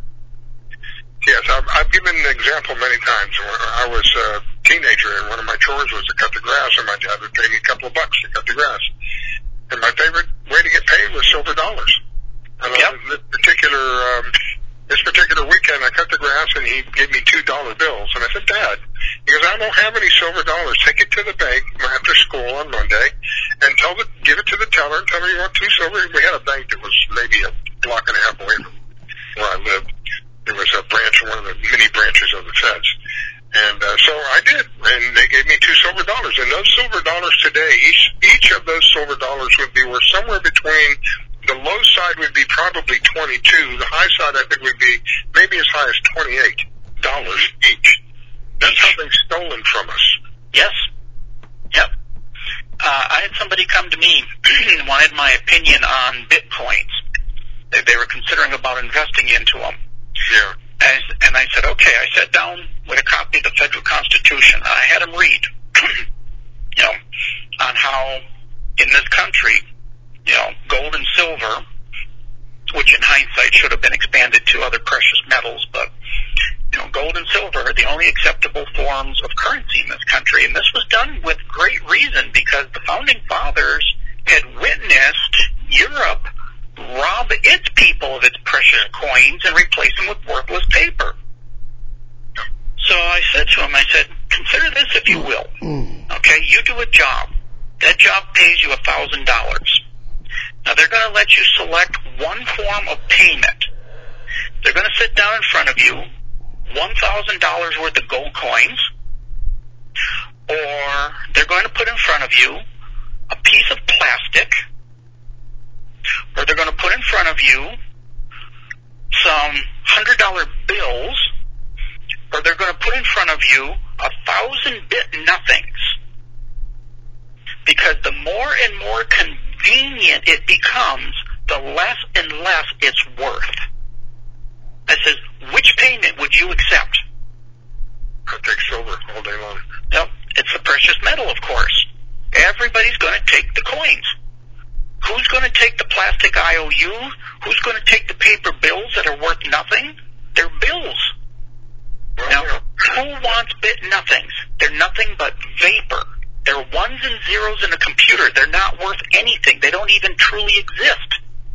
Yes, I've, I've given an example many times. When I was a teenager, and one of my chores was to cut the grass, and my dad would pay me a couple of bucks to cut the grass. And my favorite way to get paid was silver dollars. And Yep. on this particular um, this particular weekend, I cut the grass, and he gave me two dollar bills. And I said, Dad, he goes, I don't have any silver dollars. Take it to the bank after school on Monday, and tell the give it to the teller and tell her you want two silver. We had a bank that was maybe a block and a half away from where I lived. There was a branch, one of the mini branches of the Feds. And uh, so I did, and they gave me two silver dollars. And those silver dollars today, each each of those silver dollars would be worth somewhere between, the low side would be probably twenty-two. The high side, I think, would be maybe as high as twenty-eight dollars each. That's how they've stolen from us. Yes. Yep. uh, I had somebody come to me and wanted my opinion on Bitcoins. They, they were considering about investing into them. Yeah. And, and I said, okay. I sat down with a copy of the Federal Constitution. I had him read, you know, on how in this country, you know, gold and silver, which in hindsight should have been expanded to other precious metals, but, you know, gold and silver are the only acceptable forms of currency in this country. And this was done with great reason because the Founding Fathers had witnessed Europe rob its people of its precious coins and replace them with worthless paper. So I said to him, I said, consider this if you will. Okay, you do a job. That job pays you a thousand dollars. Now they're going to let you select one form of payment. They're going to sit down in front of you, one thousand dollars worth of gold coins, or they're going to put in front of you a piece of plastic, or they're going to put in front of you some hundred dollar bills, or they're going to put in front of you a thousand bit nothings. Because the more and more convenient it becomes, the less and less it's worth. I says, which payment would you accept? I take silver all day long. No, it's the precious metal, of course. Everybody's going to take the coins. Who's going to take the plastic I O U? Who's going to take the paper bills that are worth nothing? They're bills. Well, Now, yeah. who wants bit nothings? They're nothing but vapor. They're ones and zeros in a computer. They're not worth anything. They don't even truly exist.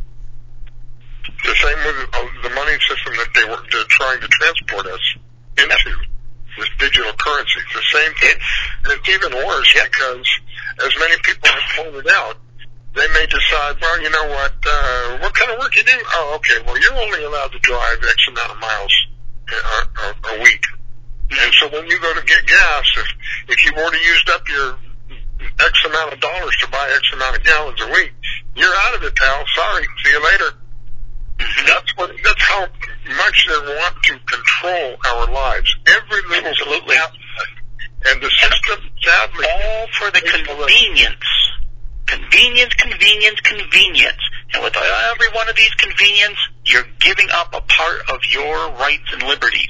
The same with uh, the money system that they were they're trying to transport us into, this digital currency. It's the same thing. And it's even worse Yep. because, as many people have pointed out, they may decide, well, you know what, uh, what kind of work you do? Oh, okay, well, you're only allowed to drive X amount of miles a, a, a week. And so when you go to get gas, if, if you've already used up your X amount of dollars to buy X amount of gallons a week, you're out of it, pal. Sorry. See you later. Mm-hmm. That's what, that's how much they want to control our lives. Every little Absolutely. aspect. And the system, sadly, all for the convenience. Convenience, convenience, convenience. And with every one of these convenience, you're giving up a part of your rights and liberties.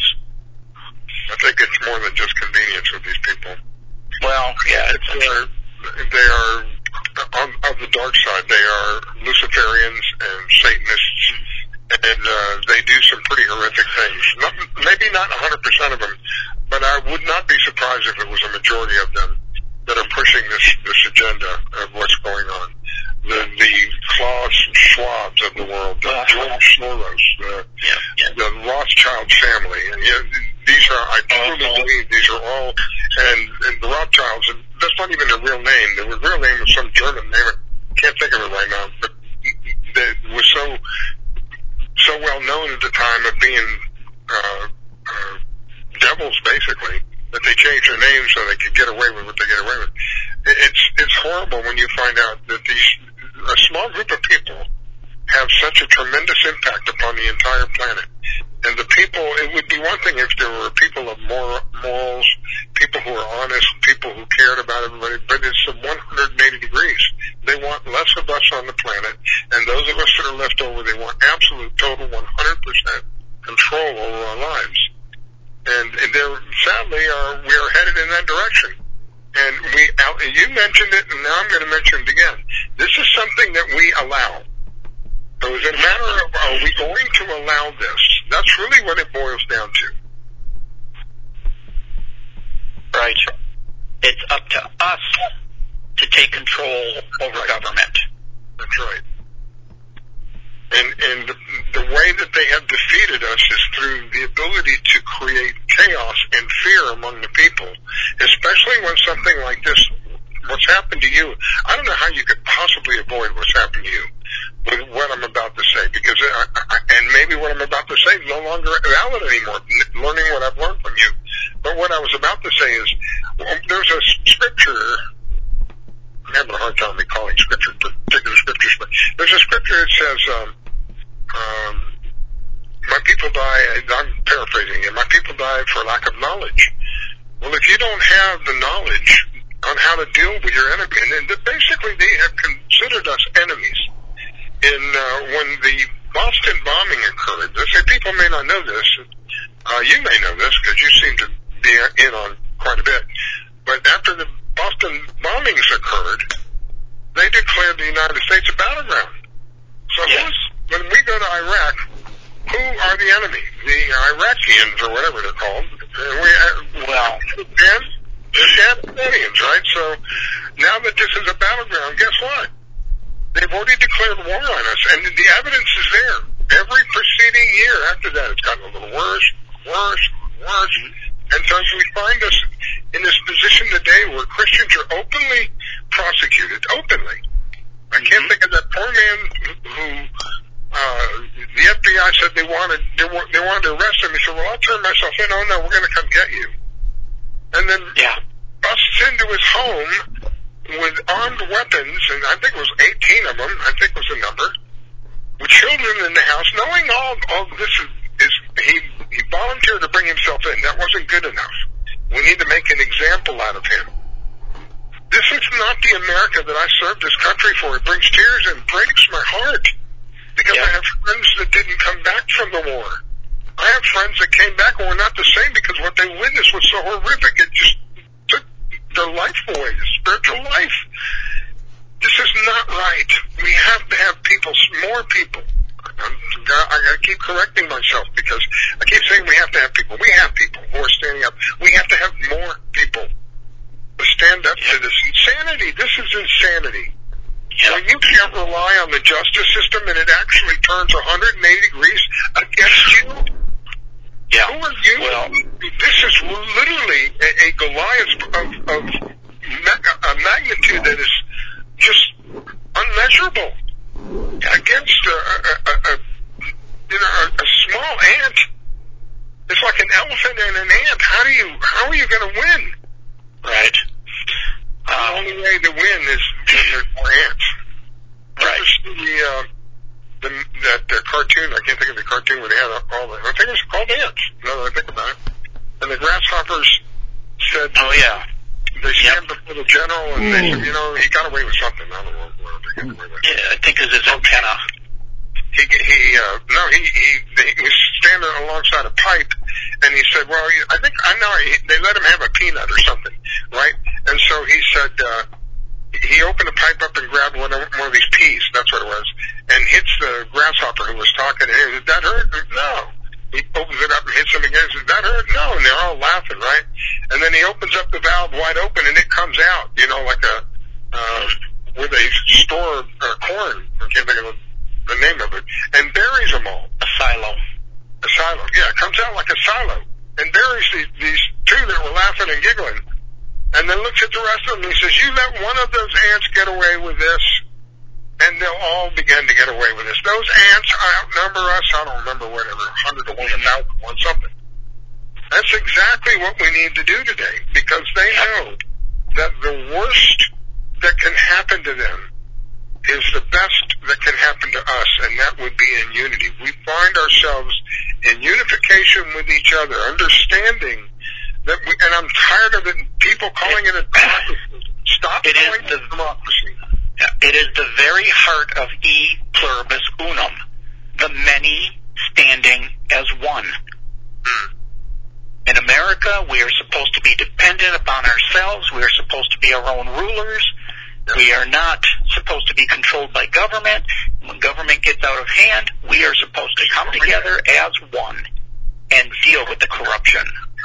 I think it's more than just convenience with these people. Well, yeah, it's, They are, they are on, on the dark side. They are Luciferians and Satanists, and uh, they do some pretty horrific things. Not, maybe not one hundred percent of them, but I would not be surprised if it was a majority of them that are pushing this this agenda of what's going on. The the Klaus Schwabs of the world, the George Soros, the, yeah, yeah. the Rothschild family, and you know, these are, I truly believe these are all, and, and the Rothschilds, and that's not even their real name. Their real name is some German name. I can't think of it right now, but that was so so well known at the time of being uh, uh, devils, basically, that they changed their name so they could get away with what they get away with. It's it's horrible when you find out that these a small group of people have such a tremendous impact upon the entire planet. And the people, it would be one thing if there were people of moral, morals, people who are honest, people who cared about everybody, but it's one hundred eighty degrees. They want less of us on the planet, and those of us that are left over, they want absolute, total, one hundred percent control over our lives. And, and they're, sadly, are, we are headed in that direction. And we, you mentioned it, and now I'm going to mention it again. This is something that we allow. So is it a matter of, are we going to allow this? That's really what it boils down to. Right. It's up to us to take control over Right. government. That's right. And and the, the way that they have defeated us is through the ability to create chaos and fear among the people, especially when something like this, what's happened to you, I don't know how you could possibly avoid what's happened to you with what I'm about to say, because I, I, and maybe what I'm about to say is no longer valid anymore, learning what I've learned from you. But what I was about to say is, well, there's a scripture, I'm having a hard time recalling scripture, particular scriptures, but there's a scripture that says, um, um, my people die, I'm paraphrasing it, my people die for lack of knowledge. Well, if you don't have the knowledge on how to deal with your enemy. And then basically they have considered us enemies. In uh, when the Boston bombing occurred, I say people may not know this. Uh, you may know this because you seem to be in on quite a bit. But after the Boston bombings occurred, they declared the United States a battleground. So yes. who's, when we go to Iraq, who are the enemy? The Iraqians or whatever they're called. And we, uh, well, and the Afghanians, right? So now that this is a battleground, guess what? They've already declared war on us, and the evidence is there. Every preceding year after that, it's gotten a little worse, worse, worse. And so we find us in this position today where Christians are openly prosecuted, openly. I can't mm-hmm. think of that poor man who uh, the F B I said they wanted they, wa- they wanted to arrest him. He said, "Well, I'll turn myself in. Oh no, we're going to come get you." And then yeah. busts into his home with armed weapons, and I think it was eighteen of them. I think was the number. With children in the house, knowing all all this is, is he he volunteered to bring himself in. That wasn't good enough. We need to make an example out of him. This is not the America that I served this country for. It brings tears and breaks my heart because yeah. I have friends that didn't come back from the war. I have friends that came back and were not the same because what they witnessed was so horrific. It just took their life away, their spiritual life. This is not right. We have to have people, more people. I'm, I gotta keep correcting myself because I keep saying we have to have people. We have people who are standing up. We have to have more people to stand up to this insanity. This is insanity. Yeah. When you can't rely on the justice system and it actually turns one hundred eighty degrees against you, yeah. who are you? Well, this is literally a, a Goliath of, of a magnitude that is just unmeasurable against a, a, a, a you know a, a small ant. It's like an elephant and an ant. How do you? How are you going to win? Right. The Um, only way to win is when there's more ants. right. Just the, uh, the that uh, cartoon. I can't think of the cartoon where they had all the. I think it was called Ants. Now that I think about it. And the grasshoppers said, "Oh yeah." They stand yep. before the general and they said, you know, he got away with something. I don't know what they got away with. Yeah, I think it's his antenna. He, he, uh, no, he, he, he was standing alongside a pipe, and he said, well, I think, I know, he, they let him have a peanut or something, right? And so he said, uh, he opened the pipe up and grabbed one of, one of these peas, that's what it was, and hits the grasshopper who was talking to him. Did that hurt? No. He opens it up and hits him again. Does that hurt? No. And they're all laughing, right? And then he opens up the valve wide open, and it comes out, you know, like a, uh, where they store uh, corn. I can't think of the, the name of it. And buries them all. A silo. A silo. Yeah, it comes out like a silo. And buries these, these two that were laughing and giggling. And then looks at the rest of them and he says, you let one of those ants get away with this, and they'll all begin to get away with this. Those ants outnumber us, I don't remember whatever, one hundred to one, a thousand to one, something. That's exactly what we need to do today, because they know that the worst that can happen to them is the best that can happen to us, and that would be in unity. We find ourselves in unification with each other, understanding that we, and I'm tired of it, people calling it a democracy. Stop it calling is the, it a democracy. It is the very heart of E pluribus unum, the many standing as one. Hmm. In America, we are supposed to be dependent upon ourselves. We are supposed to be our own rulers. We are not supposed to be controlled by government. When government gets out of hand, we are supposed to come together as one and deal with the corruption.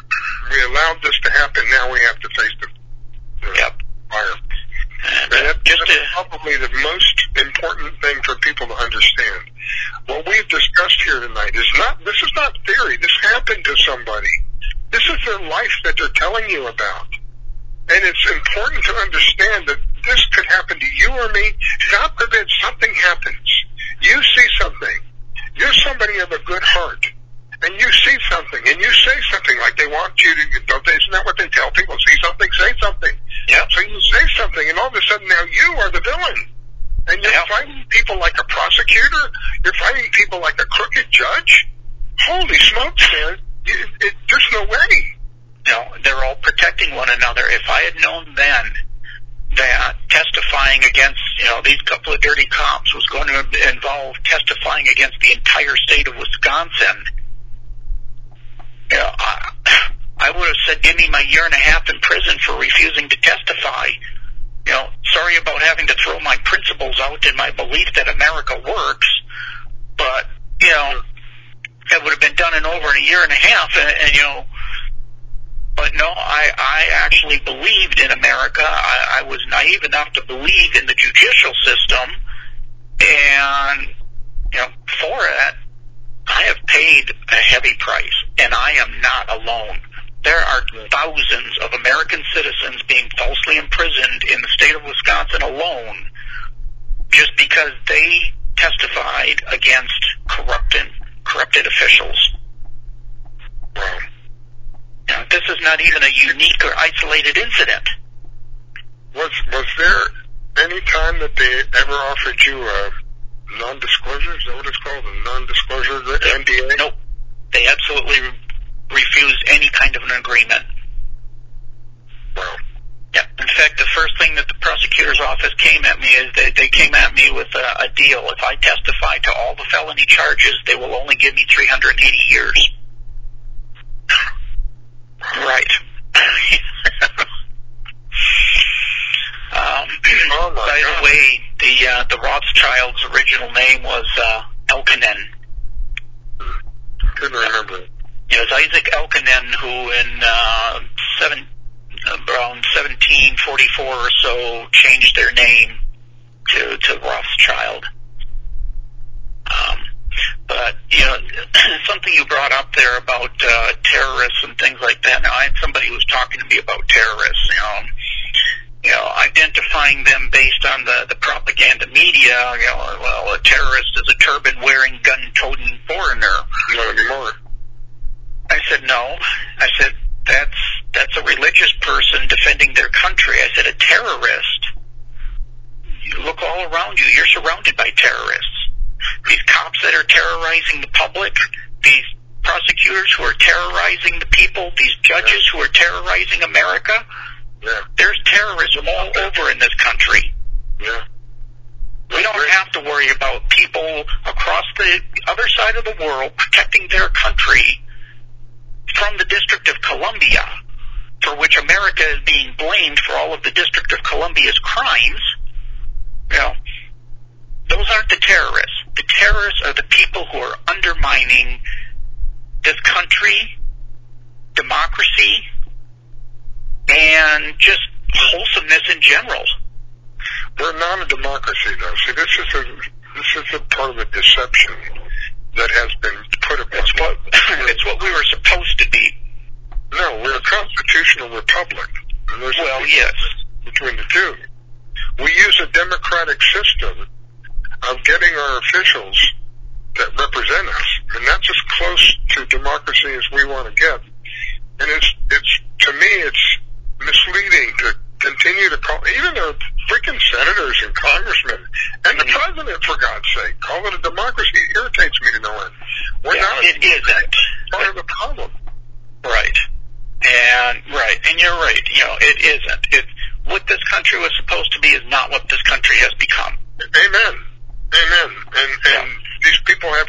We allowed this to happen. Now we have to face the, the yep. fire. And, and uh, that, just that's to, probably the most important thing for people to understand. What we've discussed here tonight is not, this is not theory. This happened to somebody. This is their life that they're telling you about. And it's important to understand that this could happen to you or me. God forbid something happens. You see something. You're somebody of a good heart. And you see something, and you say something like they want you to, don't they, isn't that what they tell people? See something, say something. Yep. So you say something, and all of a sudden now you are the villain. And you're yep. fighting people like a prosecutor. You're fighting people like a crooked judge. Holy smokes, man. You, it, there's no way. No, they're all protecting one another. If I had known then that testifying against, you know, these couple of dirty cops was going to involve testifying against the entire state of Wisconsin, you know, I, I would have said, give me my year and a half in prison for refusing to testify. You know, sorry about having to throw my principles out in my belief that America works, but, you know, that would have been done in over a year and a half, and, and you know, but no, I, I actually believed in America. I, I was naive enough to believe in the judicial system, and, you know, for it, I have paid a heavy price, and I am not alone. There are thousands of American citizens being falsely imprisoned in the state of Wisconsin alone just because they testified against corrupted, corrupted officials. Wow. Now, this is not even a unique or isolated incident. Was was there any time that they ever offered you a non-disclosure? Is that what it's called? A non-disclosure N D A? Nope. They absolutely re- refused any kind of an agreement. Wow. Yeah. In fact, the first thing that the prosecutor's office came at me is they, they came at me with a, a deal. If I testify to all the felony charges, they will only give me three hundred eighty years. Right. um, oh my by God. the way, the uh, the Rothschild's original name was uh, Elkanen. Couldn't remember. It was Isaac Elkanen who, in uh, seven, around seventeen forty-four or so, changed their name to to Rothschild. Um, but you know, something you brought up there about uh, terrorists and things like that. Now, I had somebody who was talking to me about terrorists. You know, you know, identifying them based on the the propaganda media. You know, well, a terrorist is a turban-wearing, gun-toting foreigner. Not anymore. I said no. I said that's that's a religious person defending their country. I said a terrorist. You look all around you. You're surrounded by terrorists. These cops that are terrorizing the public, these prosecutors who are terrorizing the people, these judges who are terrorizing America. Yeah. There's terrorism all over in this country. Yeah. We don't have to worry about people across the other side of the world protecting their country from the District of Columbia, for which America is being blamed for all of the District of Columbia's crimes. You know, those aren't the terrorists. The terrorists are the people who are undermining this country, democracy, and just wholesomeness in general. We're not a democracy, though. See, this is a this is a part of a deception that has been put upon. It's what it's what we were supposed to be. No, we're a constitutional republic. And there's well, a yes. Between the two, we use a democratic system of getting our officials that represent us, and that's as close to democracy as we want to get. And it's it's to me, it's misleading to continue to call even the freaking senators and congressmen and the president, for God's sake, call it a democracy. It irritates me to no end. We're yeah, not. It isn't part of the problem. Right. And right, and you're right. You know, it isn't. It what this country was supposed to be is not what this country has become. Amen. Amen. And and yeah. These people have.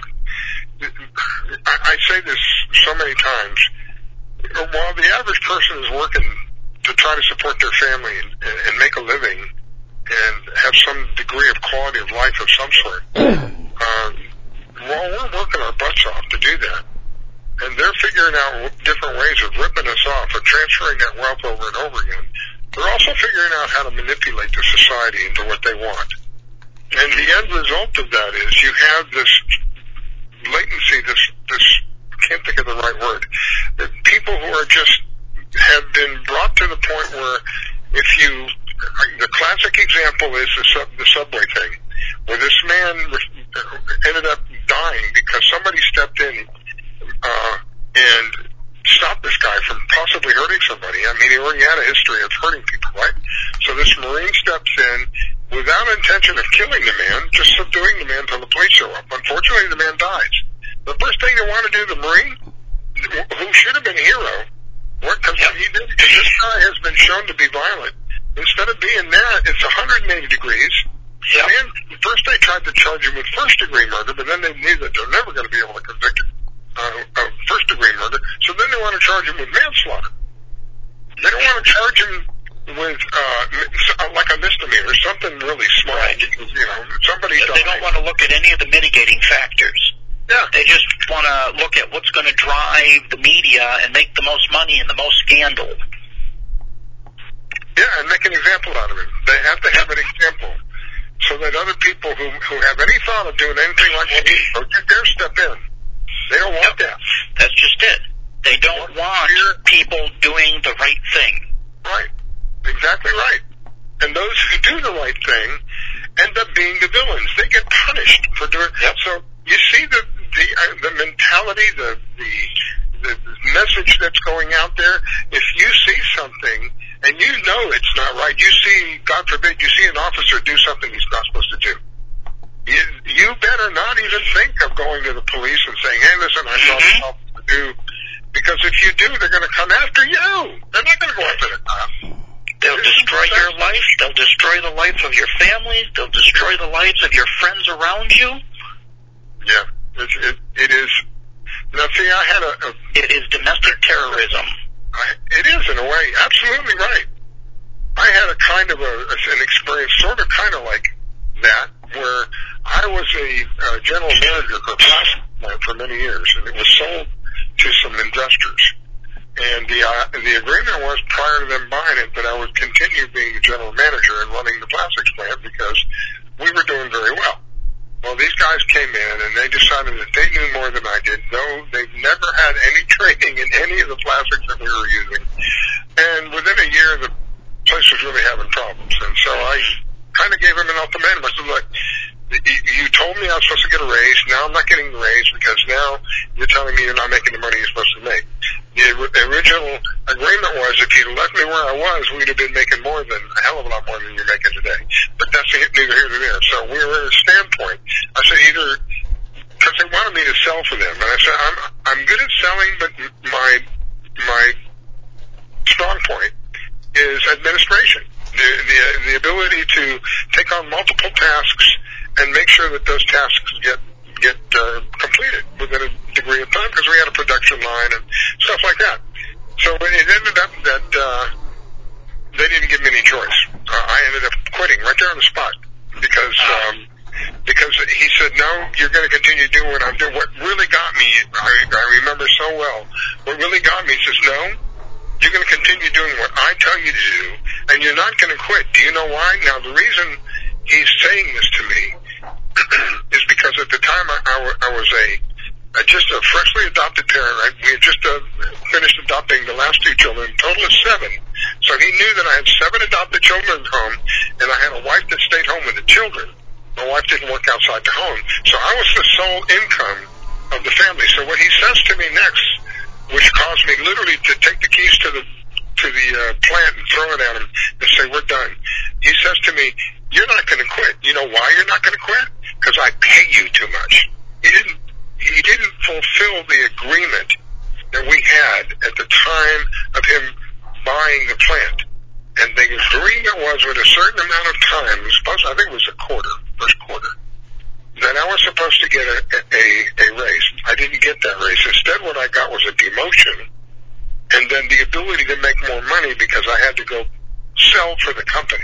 I, I say this so many times. While the average person is working to try to support their family and, and make a living and have some degree of quality of life of some sort, uh, while we're working our butts off to do that, and they're figuring out different ways of ripping us off or transferring that wealth over and over again, they're also figuring out how to manipulate the society into what they want. And the end result of that is you have this latency, this, this, I can't think of the right word, that people who are just, have been brought to the point where if you, the classic example is the, sub, the subway thing, where this man ended up dying because somebody stepped in uh, and stopped this guy from possibly hurting somebody. I mean, he already had a history of hurting people, right? So this Marine steps in without intention of killing the man, just subduing the man until the police show up. Unfortunately, the man dies. The first thing they want to do, the Marine, who should have been a hero, what, cause he did, cause this guy has been shown to be violent, Instead of being that, it's one hundred eighty degrees. Yeah. And first they tried to charge him with first-degree murder, but then they knew that they're never going to be able to convict him uh, of first-degree murder, so then they want to charge him with manslaughter. They don't want to charge him with, uh, like a misdemeanor, something really small. Right. Because, you know, somebody They died. don't want to look at any of the mitigating factors. Yeah. They just want to look at what's going to drive the media and make the most money and the most scandal. Yeah, and make an example out of him. They have to have an example so that other people who who have any thought of doing anything like what he did, don't you dare step in. They don't want that. That's just it. They don't want people doing the right thing. Right. Exactly right. And those who do the right thing end up being the villains. They get punished for doing it. Yep. So you see the the uh, the mentality, the the the message that's going out there. If you see something and you know it's not right, you see, God forbid, you see an officer do something he's not supposed to do. You, you better not even think of going to the police and saying, "Hey, listen, I saw this officer do," because if you do, they're going to come after you. They're not going to go after the cop. They'll destroy your life. They'll destroy the life of your families. They'll destroy the lives of your friends around you. Yeah, it's, it it is. Now, see, I had a, a It is domestic terrorism. I, it is in a way, absolutely right. I had a kind of a, an experience, sort of, kind of like that, where I was a uh, general manager for a plastic plant for many years, and it was sold to some investors. And the uh, the agreement was, prior to them buying it, that I would continue being the general manager and running the plastics plant because we were doing very well. Well, these guys came in and they decided that they knew more than I did, though they've never had any training in any of the plastics that we were using. And within a year, the place was really having problems. And so I kind of gave them an ultimatum. I said, look, you told me I was supposed to get a raise. Now I'm not getting the raise because now you're telling me you're not making the money you're supposed to make. The original agreement was if you'd left me where I was, we'd have been making more than, a hell of a lot more than you're making today. But that's neither here nor there. So we were at a standpoint. I said either, because they wanted me to sell for them. And I said, I'm, I'm good at selling, but my, my strong point is administration. The, the, the ability to take on multiple tasks and make sure that those tasks get get uh, completed within a degree of time, because we had a production line and stuff like that. So it ended up that uh, they didn't give me any choice. Uh, I ended up quitting right there on the spot because um, because he said, no, you're going to continue doing what I'm doing. What really got me, I, I remember so well, what really got me, he says, no, you're going to continue doing what I tell you to do, and you're not going to quit. Do you know why? Now, the reason he's saying this to me is because at the time I, I, I was a, a just a freshly adopted parent. Right? We had just uh, finished adopting the last two children, a total of seven. So he knew that I had seven adopted children at home, and I had a wife that stayed home with the children. My wife didn't work outside the home. So I was the sole income of the family. So what he says to me next, which caused me literally to take the keys to the to the uh, plant and throw it at him and say, we're done. He says to me, you're not going to quit. You know why you're not going to quit? Because I pay you too much. He didn't, he didn't fulfill the agreement that we had at the time of him buying the plant. And the agreement was with a certain amount of time, it was supposed, I think it was a quarter, first quarter, that I was supposed to get a, a, a raise. I didn't get that raise. Instead, what I got was a demotion, and then the ability to make more money because I had to go sell for the company.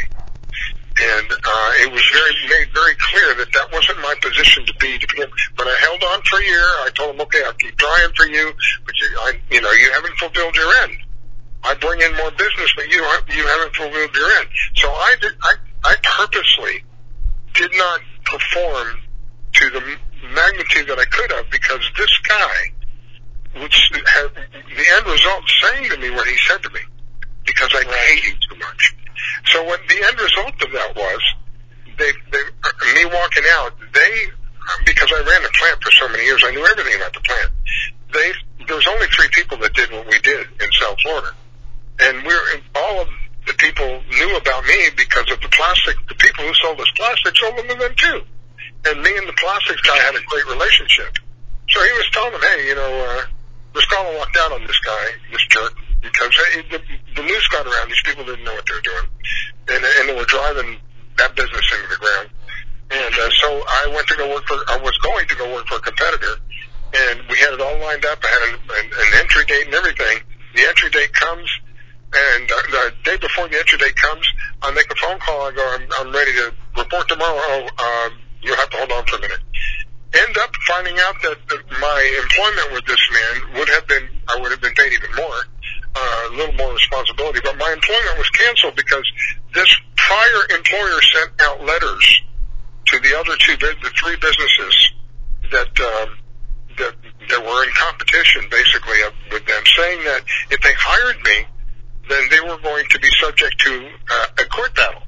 And uh, it was very made very clear that that wasn't my position to be. To begin. But I held on for a year. I told him, okay, I'll keep trying for you, but you, I, you know, you haven't fulfilled your end. I bring in more business, but you you haven't fulfilled your end. So I did. I I purposely did not perform to the magnitude that I could have because this guy, which had the end result saying to me what he said to me, because I pay you too much. So what the end result of that was, they, they, me walking out, they, because I ran the plant for so many years, I knew everything about the plant. They, there was only three people that did what we did in South Florida. And we're, all of the people knew about me because of the plastic, the people who sold us plastic sold them to them too. And me and the plastics guy had a great relationship. So he was telling them, hey, you know, uh, Riscala walked out on this guy, this jerk, because hey, the, the news got around. These people didn't know what they were doing, and, and they were driving that business into the ground. And uh, so I went to go work for, I was going to go work for a competitor, and we had it all lined up. I had an, an, an entry date and everything. The entry date comes, and uh, the day before the entry date comes, I make a phone call. I go, I'm, I'm ready to report tomorrow. Oh, um, you'll have to hold on for a minute. End up finding out that the, my employment with this man would have been, I would have been paid even more, uh, a little more responsibility, but my employment was canceled because this prior employer sent out letters to the other two, the three businesses that, um, that, that were in competition basically with them, saying that if they hired me, then they were going to be subject to uh, a court battle.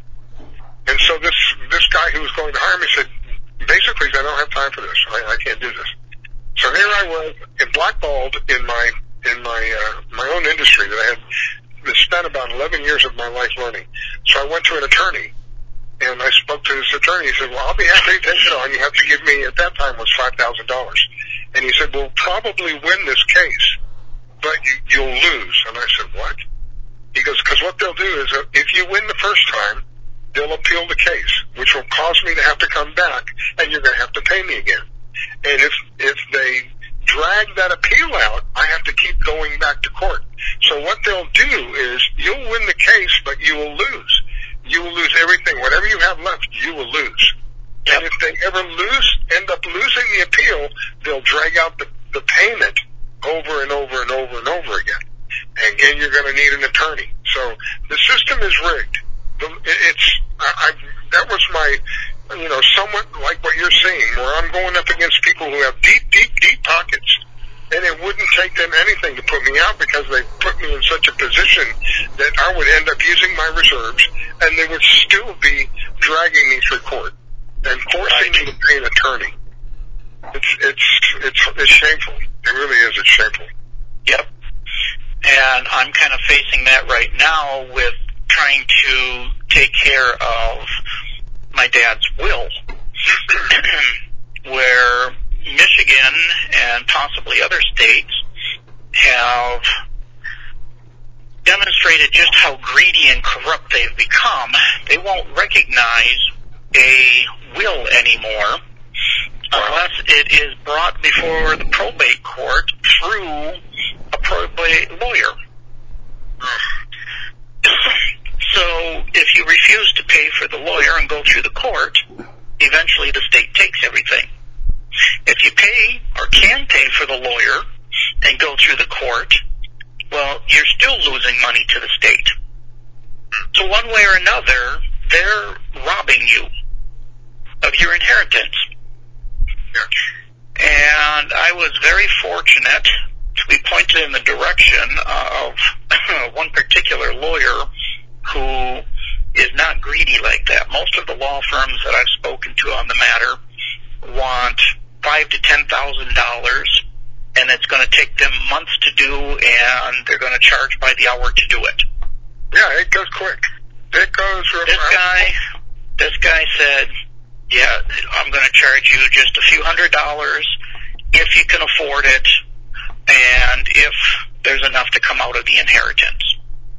And so this, this guy who was going to hire me said, basically, I don't have time for this. I, I can't do this. So here I was, blackballed in my, in my, uh, my own industry that I had spent about eleven years of my life learning. So I went to an attorney. And I spoke to this attorney. He said, well, I'll be happy to take it on. You have to give me, at that time, was five thousand dollars. And he said, we'll probably win this case, but you, you'll lose. And I said, what? He goes, because what they'll do is, uh, if you win the first time, they'll appeal the case, which will cause me to have to come back, and you're going to have to pay me again. And if, if they drag that appeal out, I have to keep going back to court. So what they'll do is, you'll win the case, but you will lose. You will lose everything. Whatever you have left, you will lose. Yep. And if they ever lose, end up losing the appeal, they'll drag out the, the payment over and over and over and over again. And again, you're going to need an attorney. So the system is rigged. It's, I, I, that was my, you know, somewhat like what you're seeing, where I'm going up against people who have deep, deep, deep pockets. And it wouldn't take them anything to put me out because they put me in such a position that I would end up using my reserves, and they would still be dragging me through court and forcing me to pay an attorney. It's it's it's it's shameful. It really is. It's shameful. Yep. And I'm kind of facing that right now with trying to take care of my dad's will, where Michigan and possibly other states have demonstrated just how greedy and corrupt they've become. They won't recognize a will anymore unless it is brought before the probate court through a probate lawyer. So if you refuse to pay for the lawyer and go through the court, eventually the state takes everything. If you pay or can pay for the lawyer and go through the court, well, you're still losing money to the state. So one way or another, they're robbing you of your inheritance. And I was very fortunate to be pointed in the direction of one particular lawyer who is not greedy like that. Most of the law firms that I've spoken to on the matter want five to ten thousand dollars, and it's going to take them months to do, and they're going to charge by the hour to do it. Yeah, it goes quick. It goes. Real this guy, this guy said, "Yeah, I'm going to charge you just a few hundred dollars if you can afford it, and if there's enough to come out of the inheritance."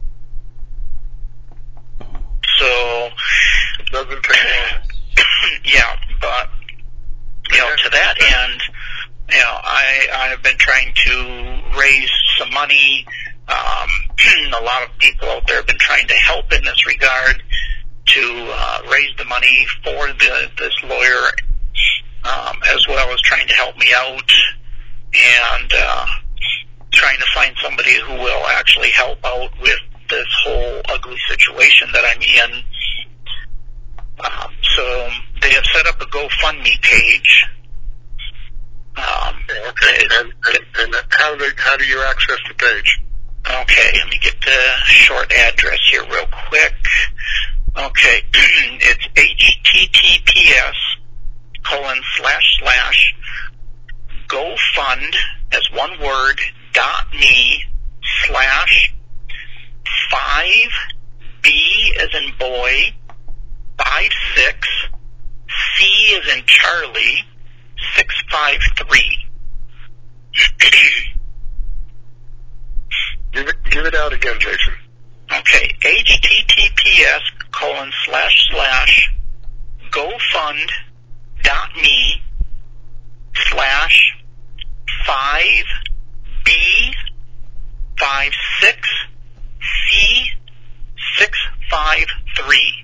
So, it doesn't take long. Yeah, but you know, to that end, you know, I I have been trying to raise some money. Um, a lot of people out there have been trying to help in this regard to uh, raise the money for the, this lawyer, um, as well as trying to help me out and uh, trying to find somebody who will actually help out with this whole ugly situation that I'm in. Um, so they have set up a GoFundMe page. Um, okay, and, and, and how do how do you access the page? Okay, let me get the short address here real quick. Okay, it's H T T P S colon slash slash GoFund as one word dot me slash five B as in boy five six C as in Charlie six five three. Give it, give it out again, Jason. Okay, H T T P S colon slash slash GoFund dot me slash five B five six C six five three.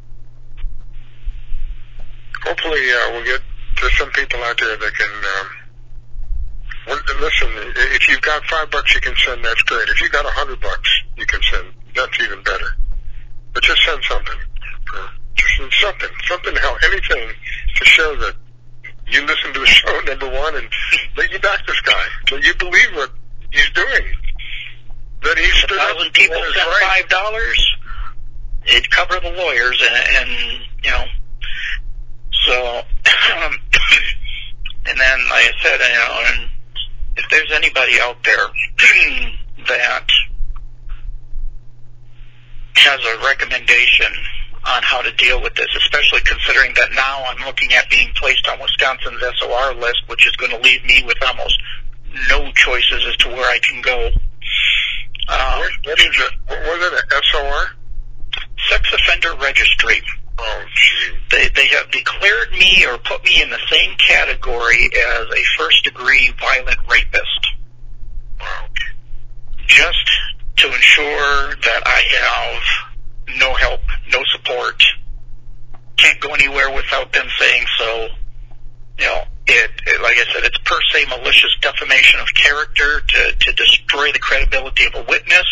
Hopefully, uh, we'll get to some people out there that can. Um, well, listen, if you've got five bucks you can send, that's great. If you've got a hundred bucks you can send, that's even better. But just send something. Uh, just send something, something to help, anything to show that you listen to the show, number one, and that you back this guy, that you believe what he's doing, that he stood up. A thousand people sent right. five dollars. It'd cover the lawyers, and, and you know. So, um, and then, like I said, you know, and if there's anybody out there that has a recommendation on how to deal with this, especially considering that now I'm looking at being placed on Wisconsin's S O R list, which is going to leave me with almost no choices as to where I can go. Um, what, what is it? What was it, an S O R? Sex Offender Registry. Oh, gee. They, they have declared me or put me in the same category as a first-degree violent rapist. Wow. Just to ensure that I have no help, no support, can't go anywhere without them saying so. You know, it, it like I said, it's per se malicious defamation of character to, to destroy the credibility of a witness.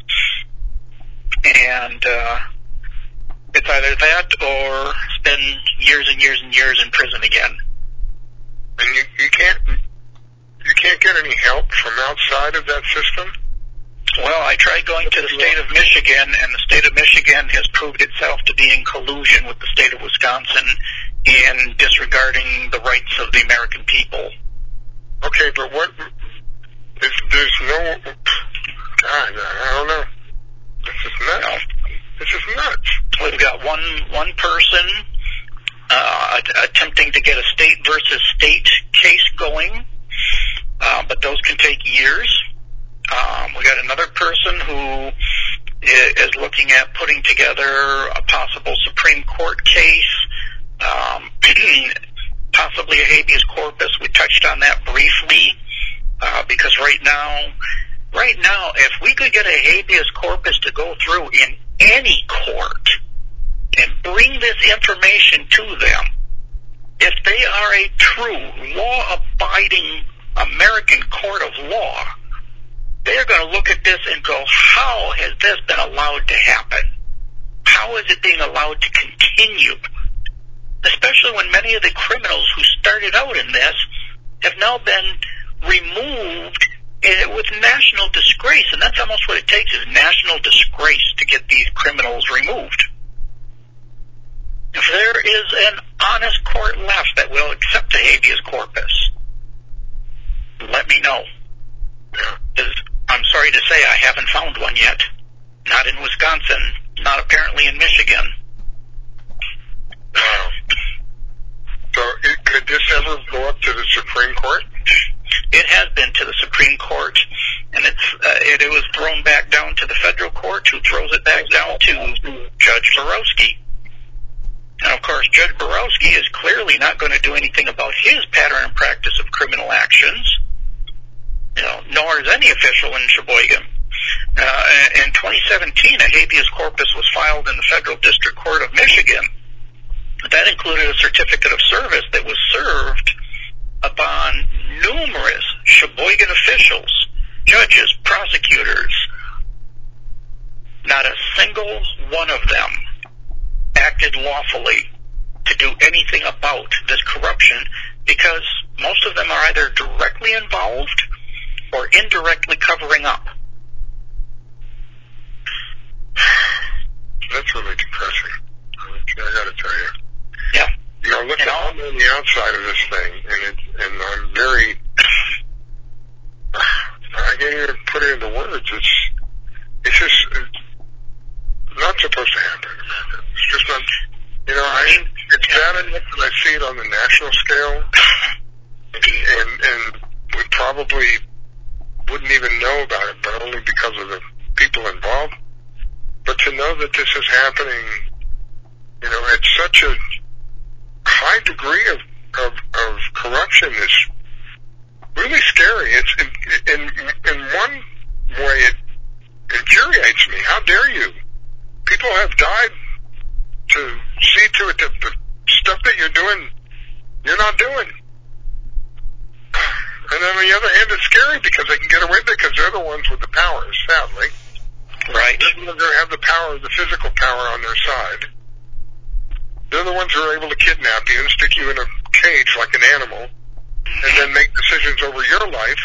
And, uh, it's either that or spend years and years and years in prison again. And you, you can't, you can't get any help from outside of that system? Well, I tried going to the state of Michigan, and the state of Michigan has proved itself to be in collusion with the state of Wisconsin in disregarding the rights of the American people. Okay, but what, if there's no, God, I don't know. This is nuts. No. This is nuts. We've got one one person uh, attempting to get a state versus state case going, uh, but those can take years. Um, we got another person who is looking at putting together a possible Supreme Court case, um, possibly a habeas corpus. We touched on that briefly uh, because right now, right now, if we could get a habeas corpus to go through in any court and bring this information to them, if they are a true law-abiding American court of law, they're going to look at this and go, how has this been allowed to happen? How is it being allowed to continue? Especially when many of the criminals who started out in this have now been removed with national disgrace, and that's almost what it takes, is national disgrace to get these criminals removed. If there is an honest court left that will accept a habeas corpus, let me know. I'm sorry to say I haven't found one yet. Not in Wisconsin, not apparently in Michigan. Wow. So it, could this ever go up to the Supreme Court? It has been to the Supreme Court, and it's uh, it, it was thrown back down to the federal court, who throws it back down to Judge Borowski. And of course, Judge Borowski is clearly not going to do anything about his pattern and practice of criminal actions. You know, nor is any official in Sheboygan. Uh, in twenty seventeen, a habeas corpus was filed in the Federal District Court of Michigan. That included a certificate of service that was served upon numerous Sheboygan officials, judges, prosecutors. Not a single one of them acted lawfully to do anything about this corruption, because most of them are either directly involved or indirectly covering up. That's really depressing. I gotta tell you. Yeah. You know, look, You know, I'm on the outside of this thing, and it, and I'm very, I can't even put it into words. It's, it's just it's not supposed to happen. It's just not, you know, I mean, it's bad enough that I see it on the national scale, and, and we probably wouldn't even know about it, but only because of the people involved. But to know that this is happening, you know, at such a high degree of, of, of corruption is really scary. It's in, in, in one way it infuriates me. How dare you? People have died to see to it that the stuff that you're doing, you're not doing. And on the other hand, it's scary because they can get away with it because they're the ones with the power, sadly. Right. They're the ones that have the power, the physical power on their side. They're the ones who are able to kidnap you and stick you in a cage like an animal and then make decisions over your life.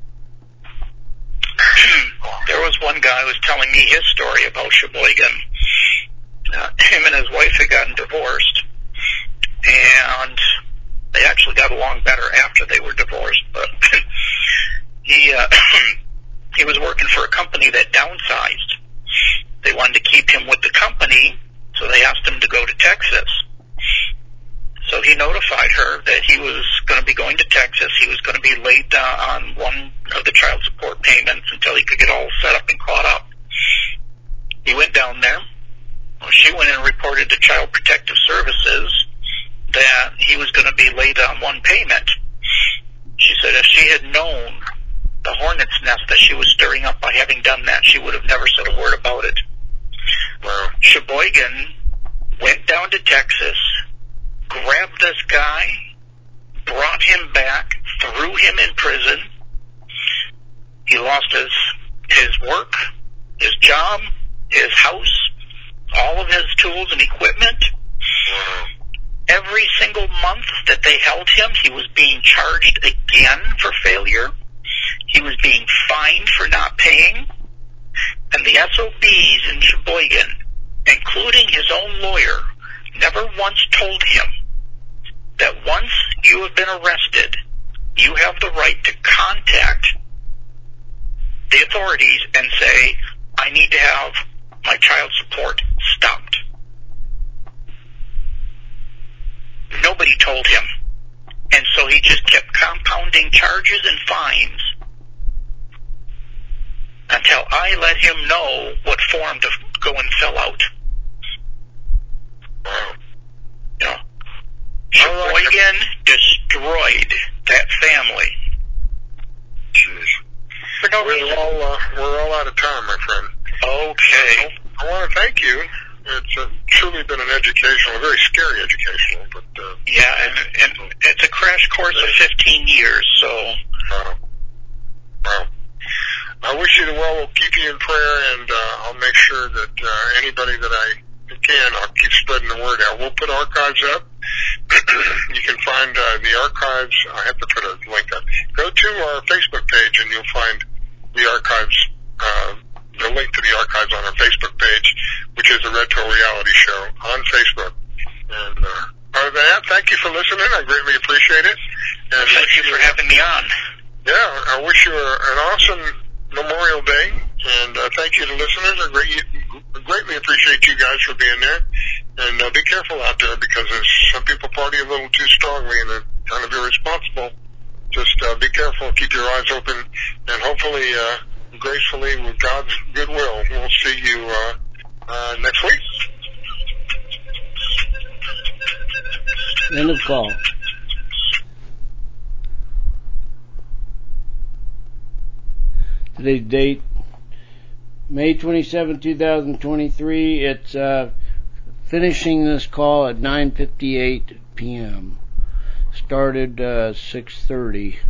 There was one guy who was telling me his story about Sheboygan. Uh, him and his wife had gotten divorced, and they actually got along better after they were divorced, but he uh, he was working for a company that downsized. They wanted to keep him with the company, so they asked him to go to Texas. So he notified her that he was going to be going to Texas. He was going to be late uh, on one of the child support payments until he could get all set up and caught up. He went down there. Well, she went and reported to Child Protective Services that he was going to be late on one payment. She said if she had known the hornet's nest that she was stirring up by having done that, she would have never said a word about it. Well, Sheboygan went down to Texas, grabbed this guy, brought him back, threw him in prison. He lost his his work, his job, his house, all of his tools and equipment. wow. Every single month that they held him, he was being charged again for failure. He was being fined for not paying. And the S O Bs in Sheboygan, including his own lawyer, never once told him that once you have been arrested, you have the right to contact the authorities and say, I need to have my child support stopped. Nobody told him. And so he just kept compounding charges and fines until I let him know what form to go and fill out. Wow. You know, Sheboygan destroyed that family. Jeez. For no We're reason. all, uh, we're all out of time, my friend. Okay. I want to thank you. It's uh, truly been an educational, a very scary educational, but... Uh, Yeah, and, and it's a crash course of fifteen years, so... Wow. Wow. I wish you the well. We'll keep you in prayer, and uh, I'll make sure that uh, anybody that I can, I'll keep spreading the word out. We'll put archives up. You can find uh, the archives. I have to put a link up. Go to our Facebook page, and you'll find the archives, uh, the link to the archives on our Facebook page, which is the Red Pill Reality Show on Facebook. And uh, other than that, thank you for listening. I greatly appreciate it. And thank you for having me on. Yeah, I wish you an awesome Memorial Day, and uh, thank you to listeners. I great, greatly appreciate you guys for being there. And uh, be careful out there because there's some people party a little too strongly and they're kind of irresponsible. Just uh, be careful, keep your eyes open, and hopefully, uh, gracefully, with God's goodwill, we'll see you uh, uh, next week. End of call. Today's date, May twenty-seventh, twenty twenty-three. It's uh, finishing this call at nine fifty-eight p.m. Started uh, six thirty.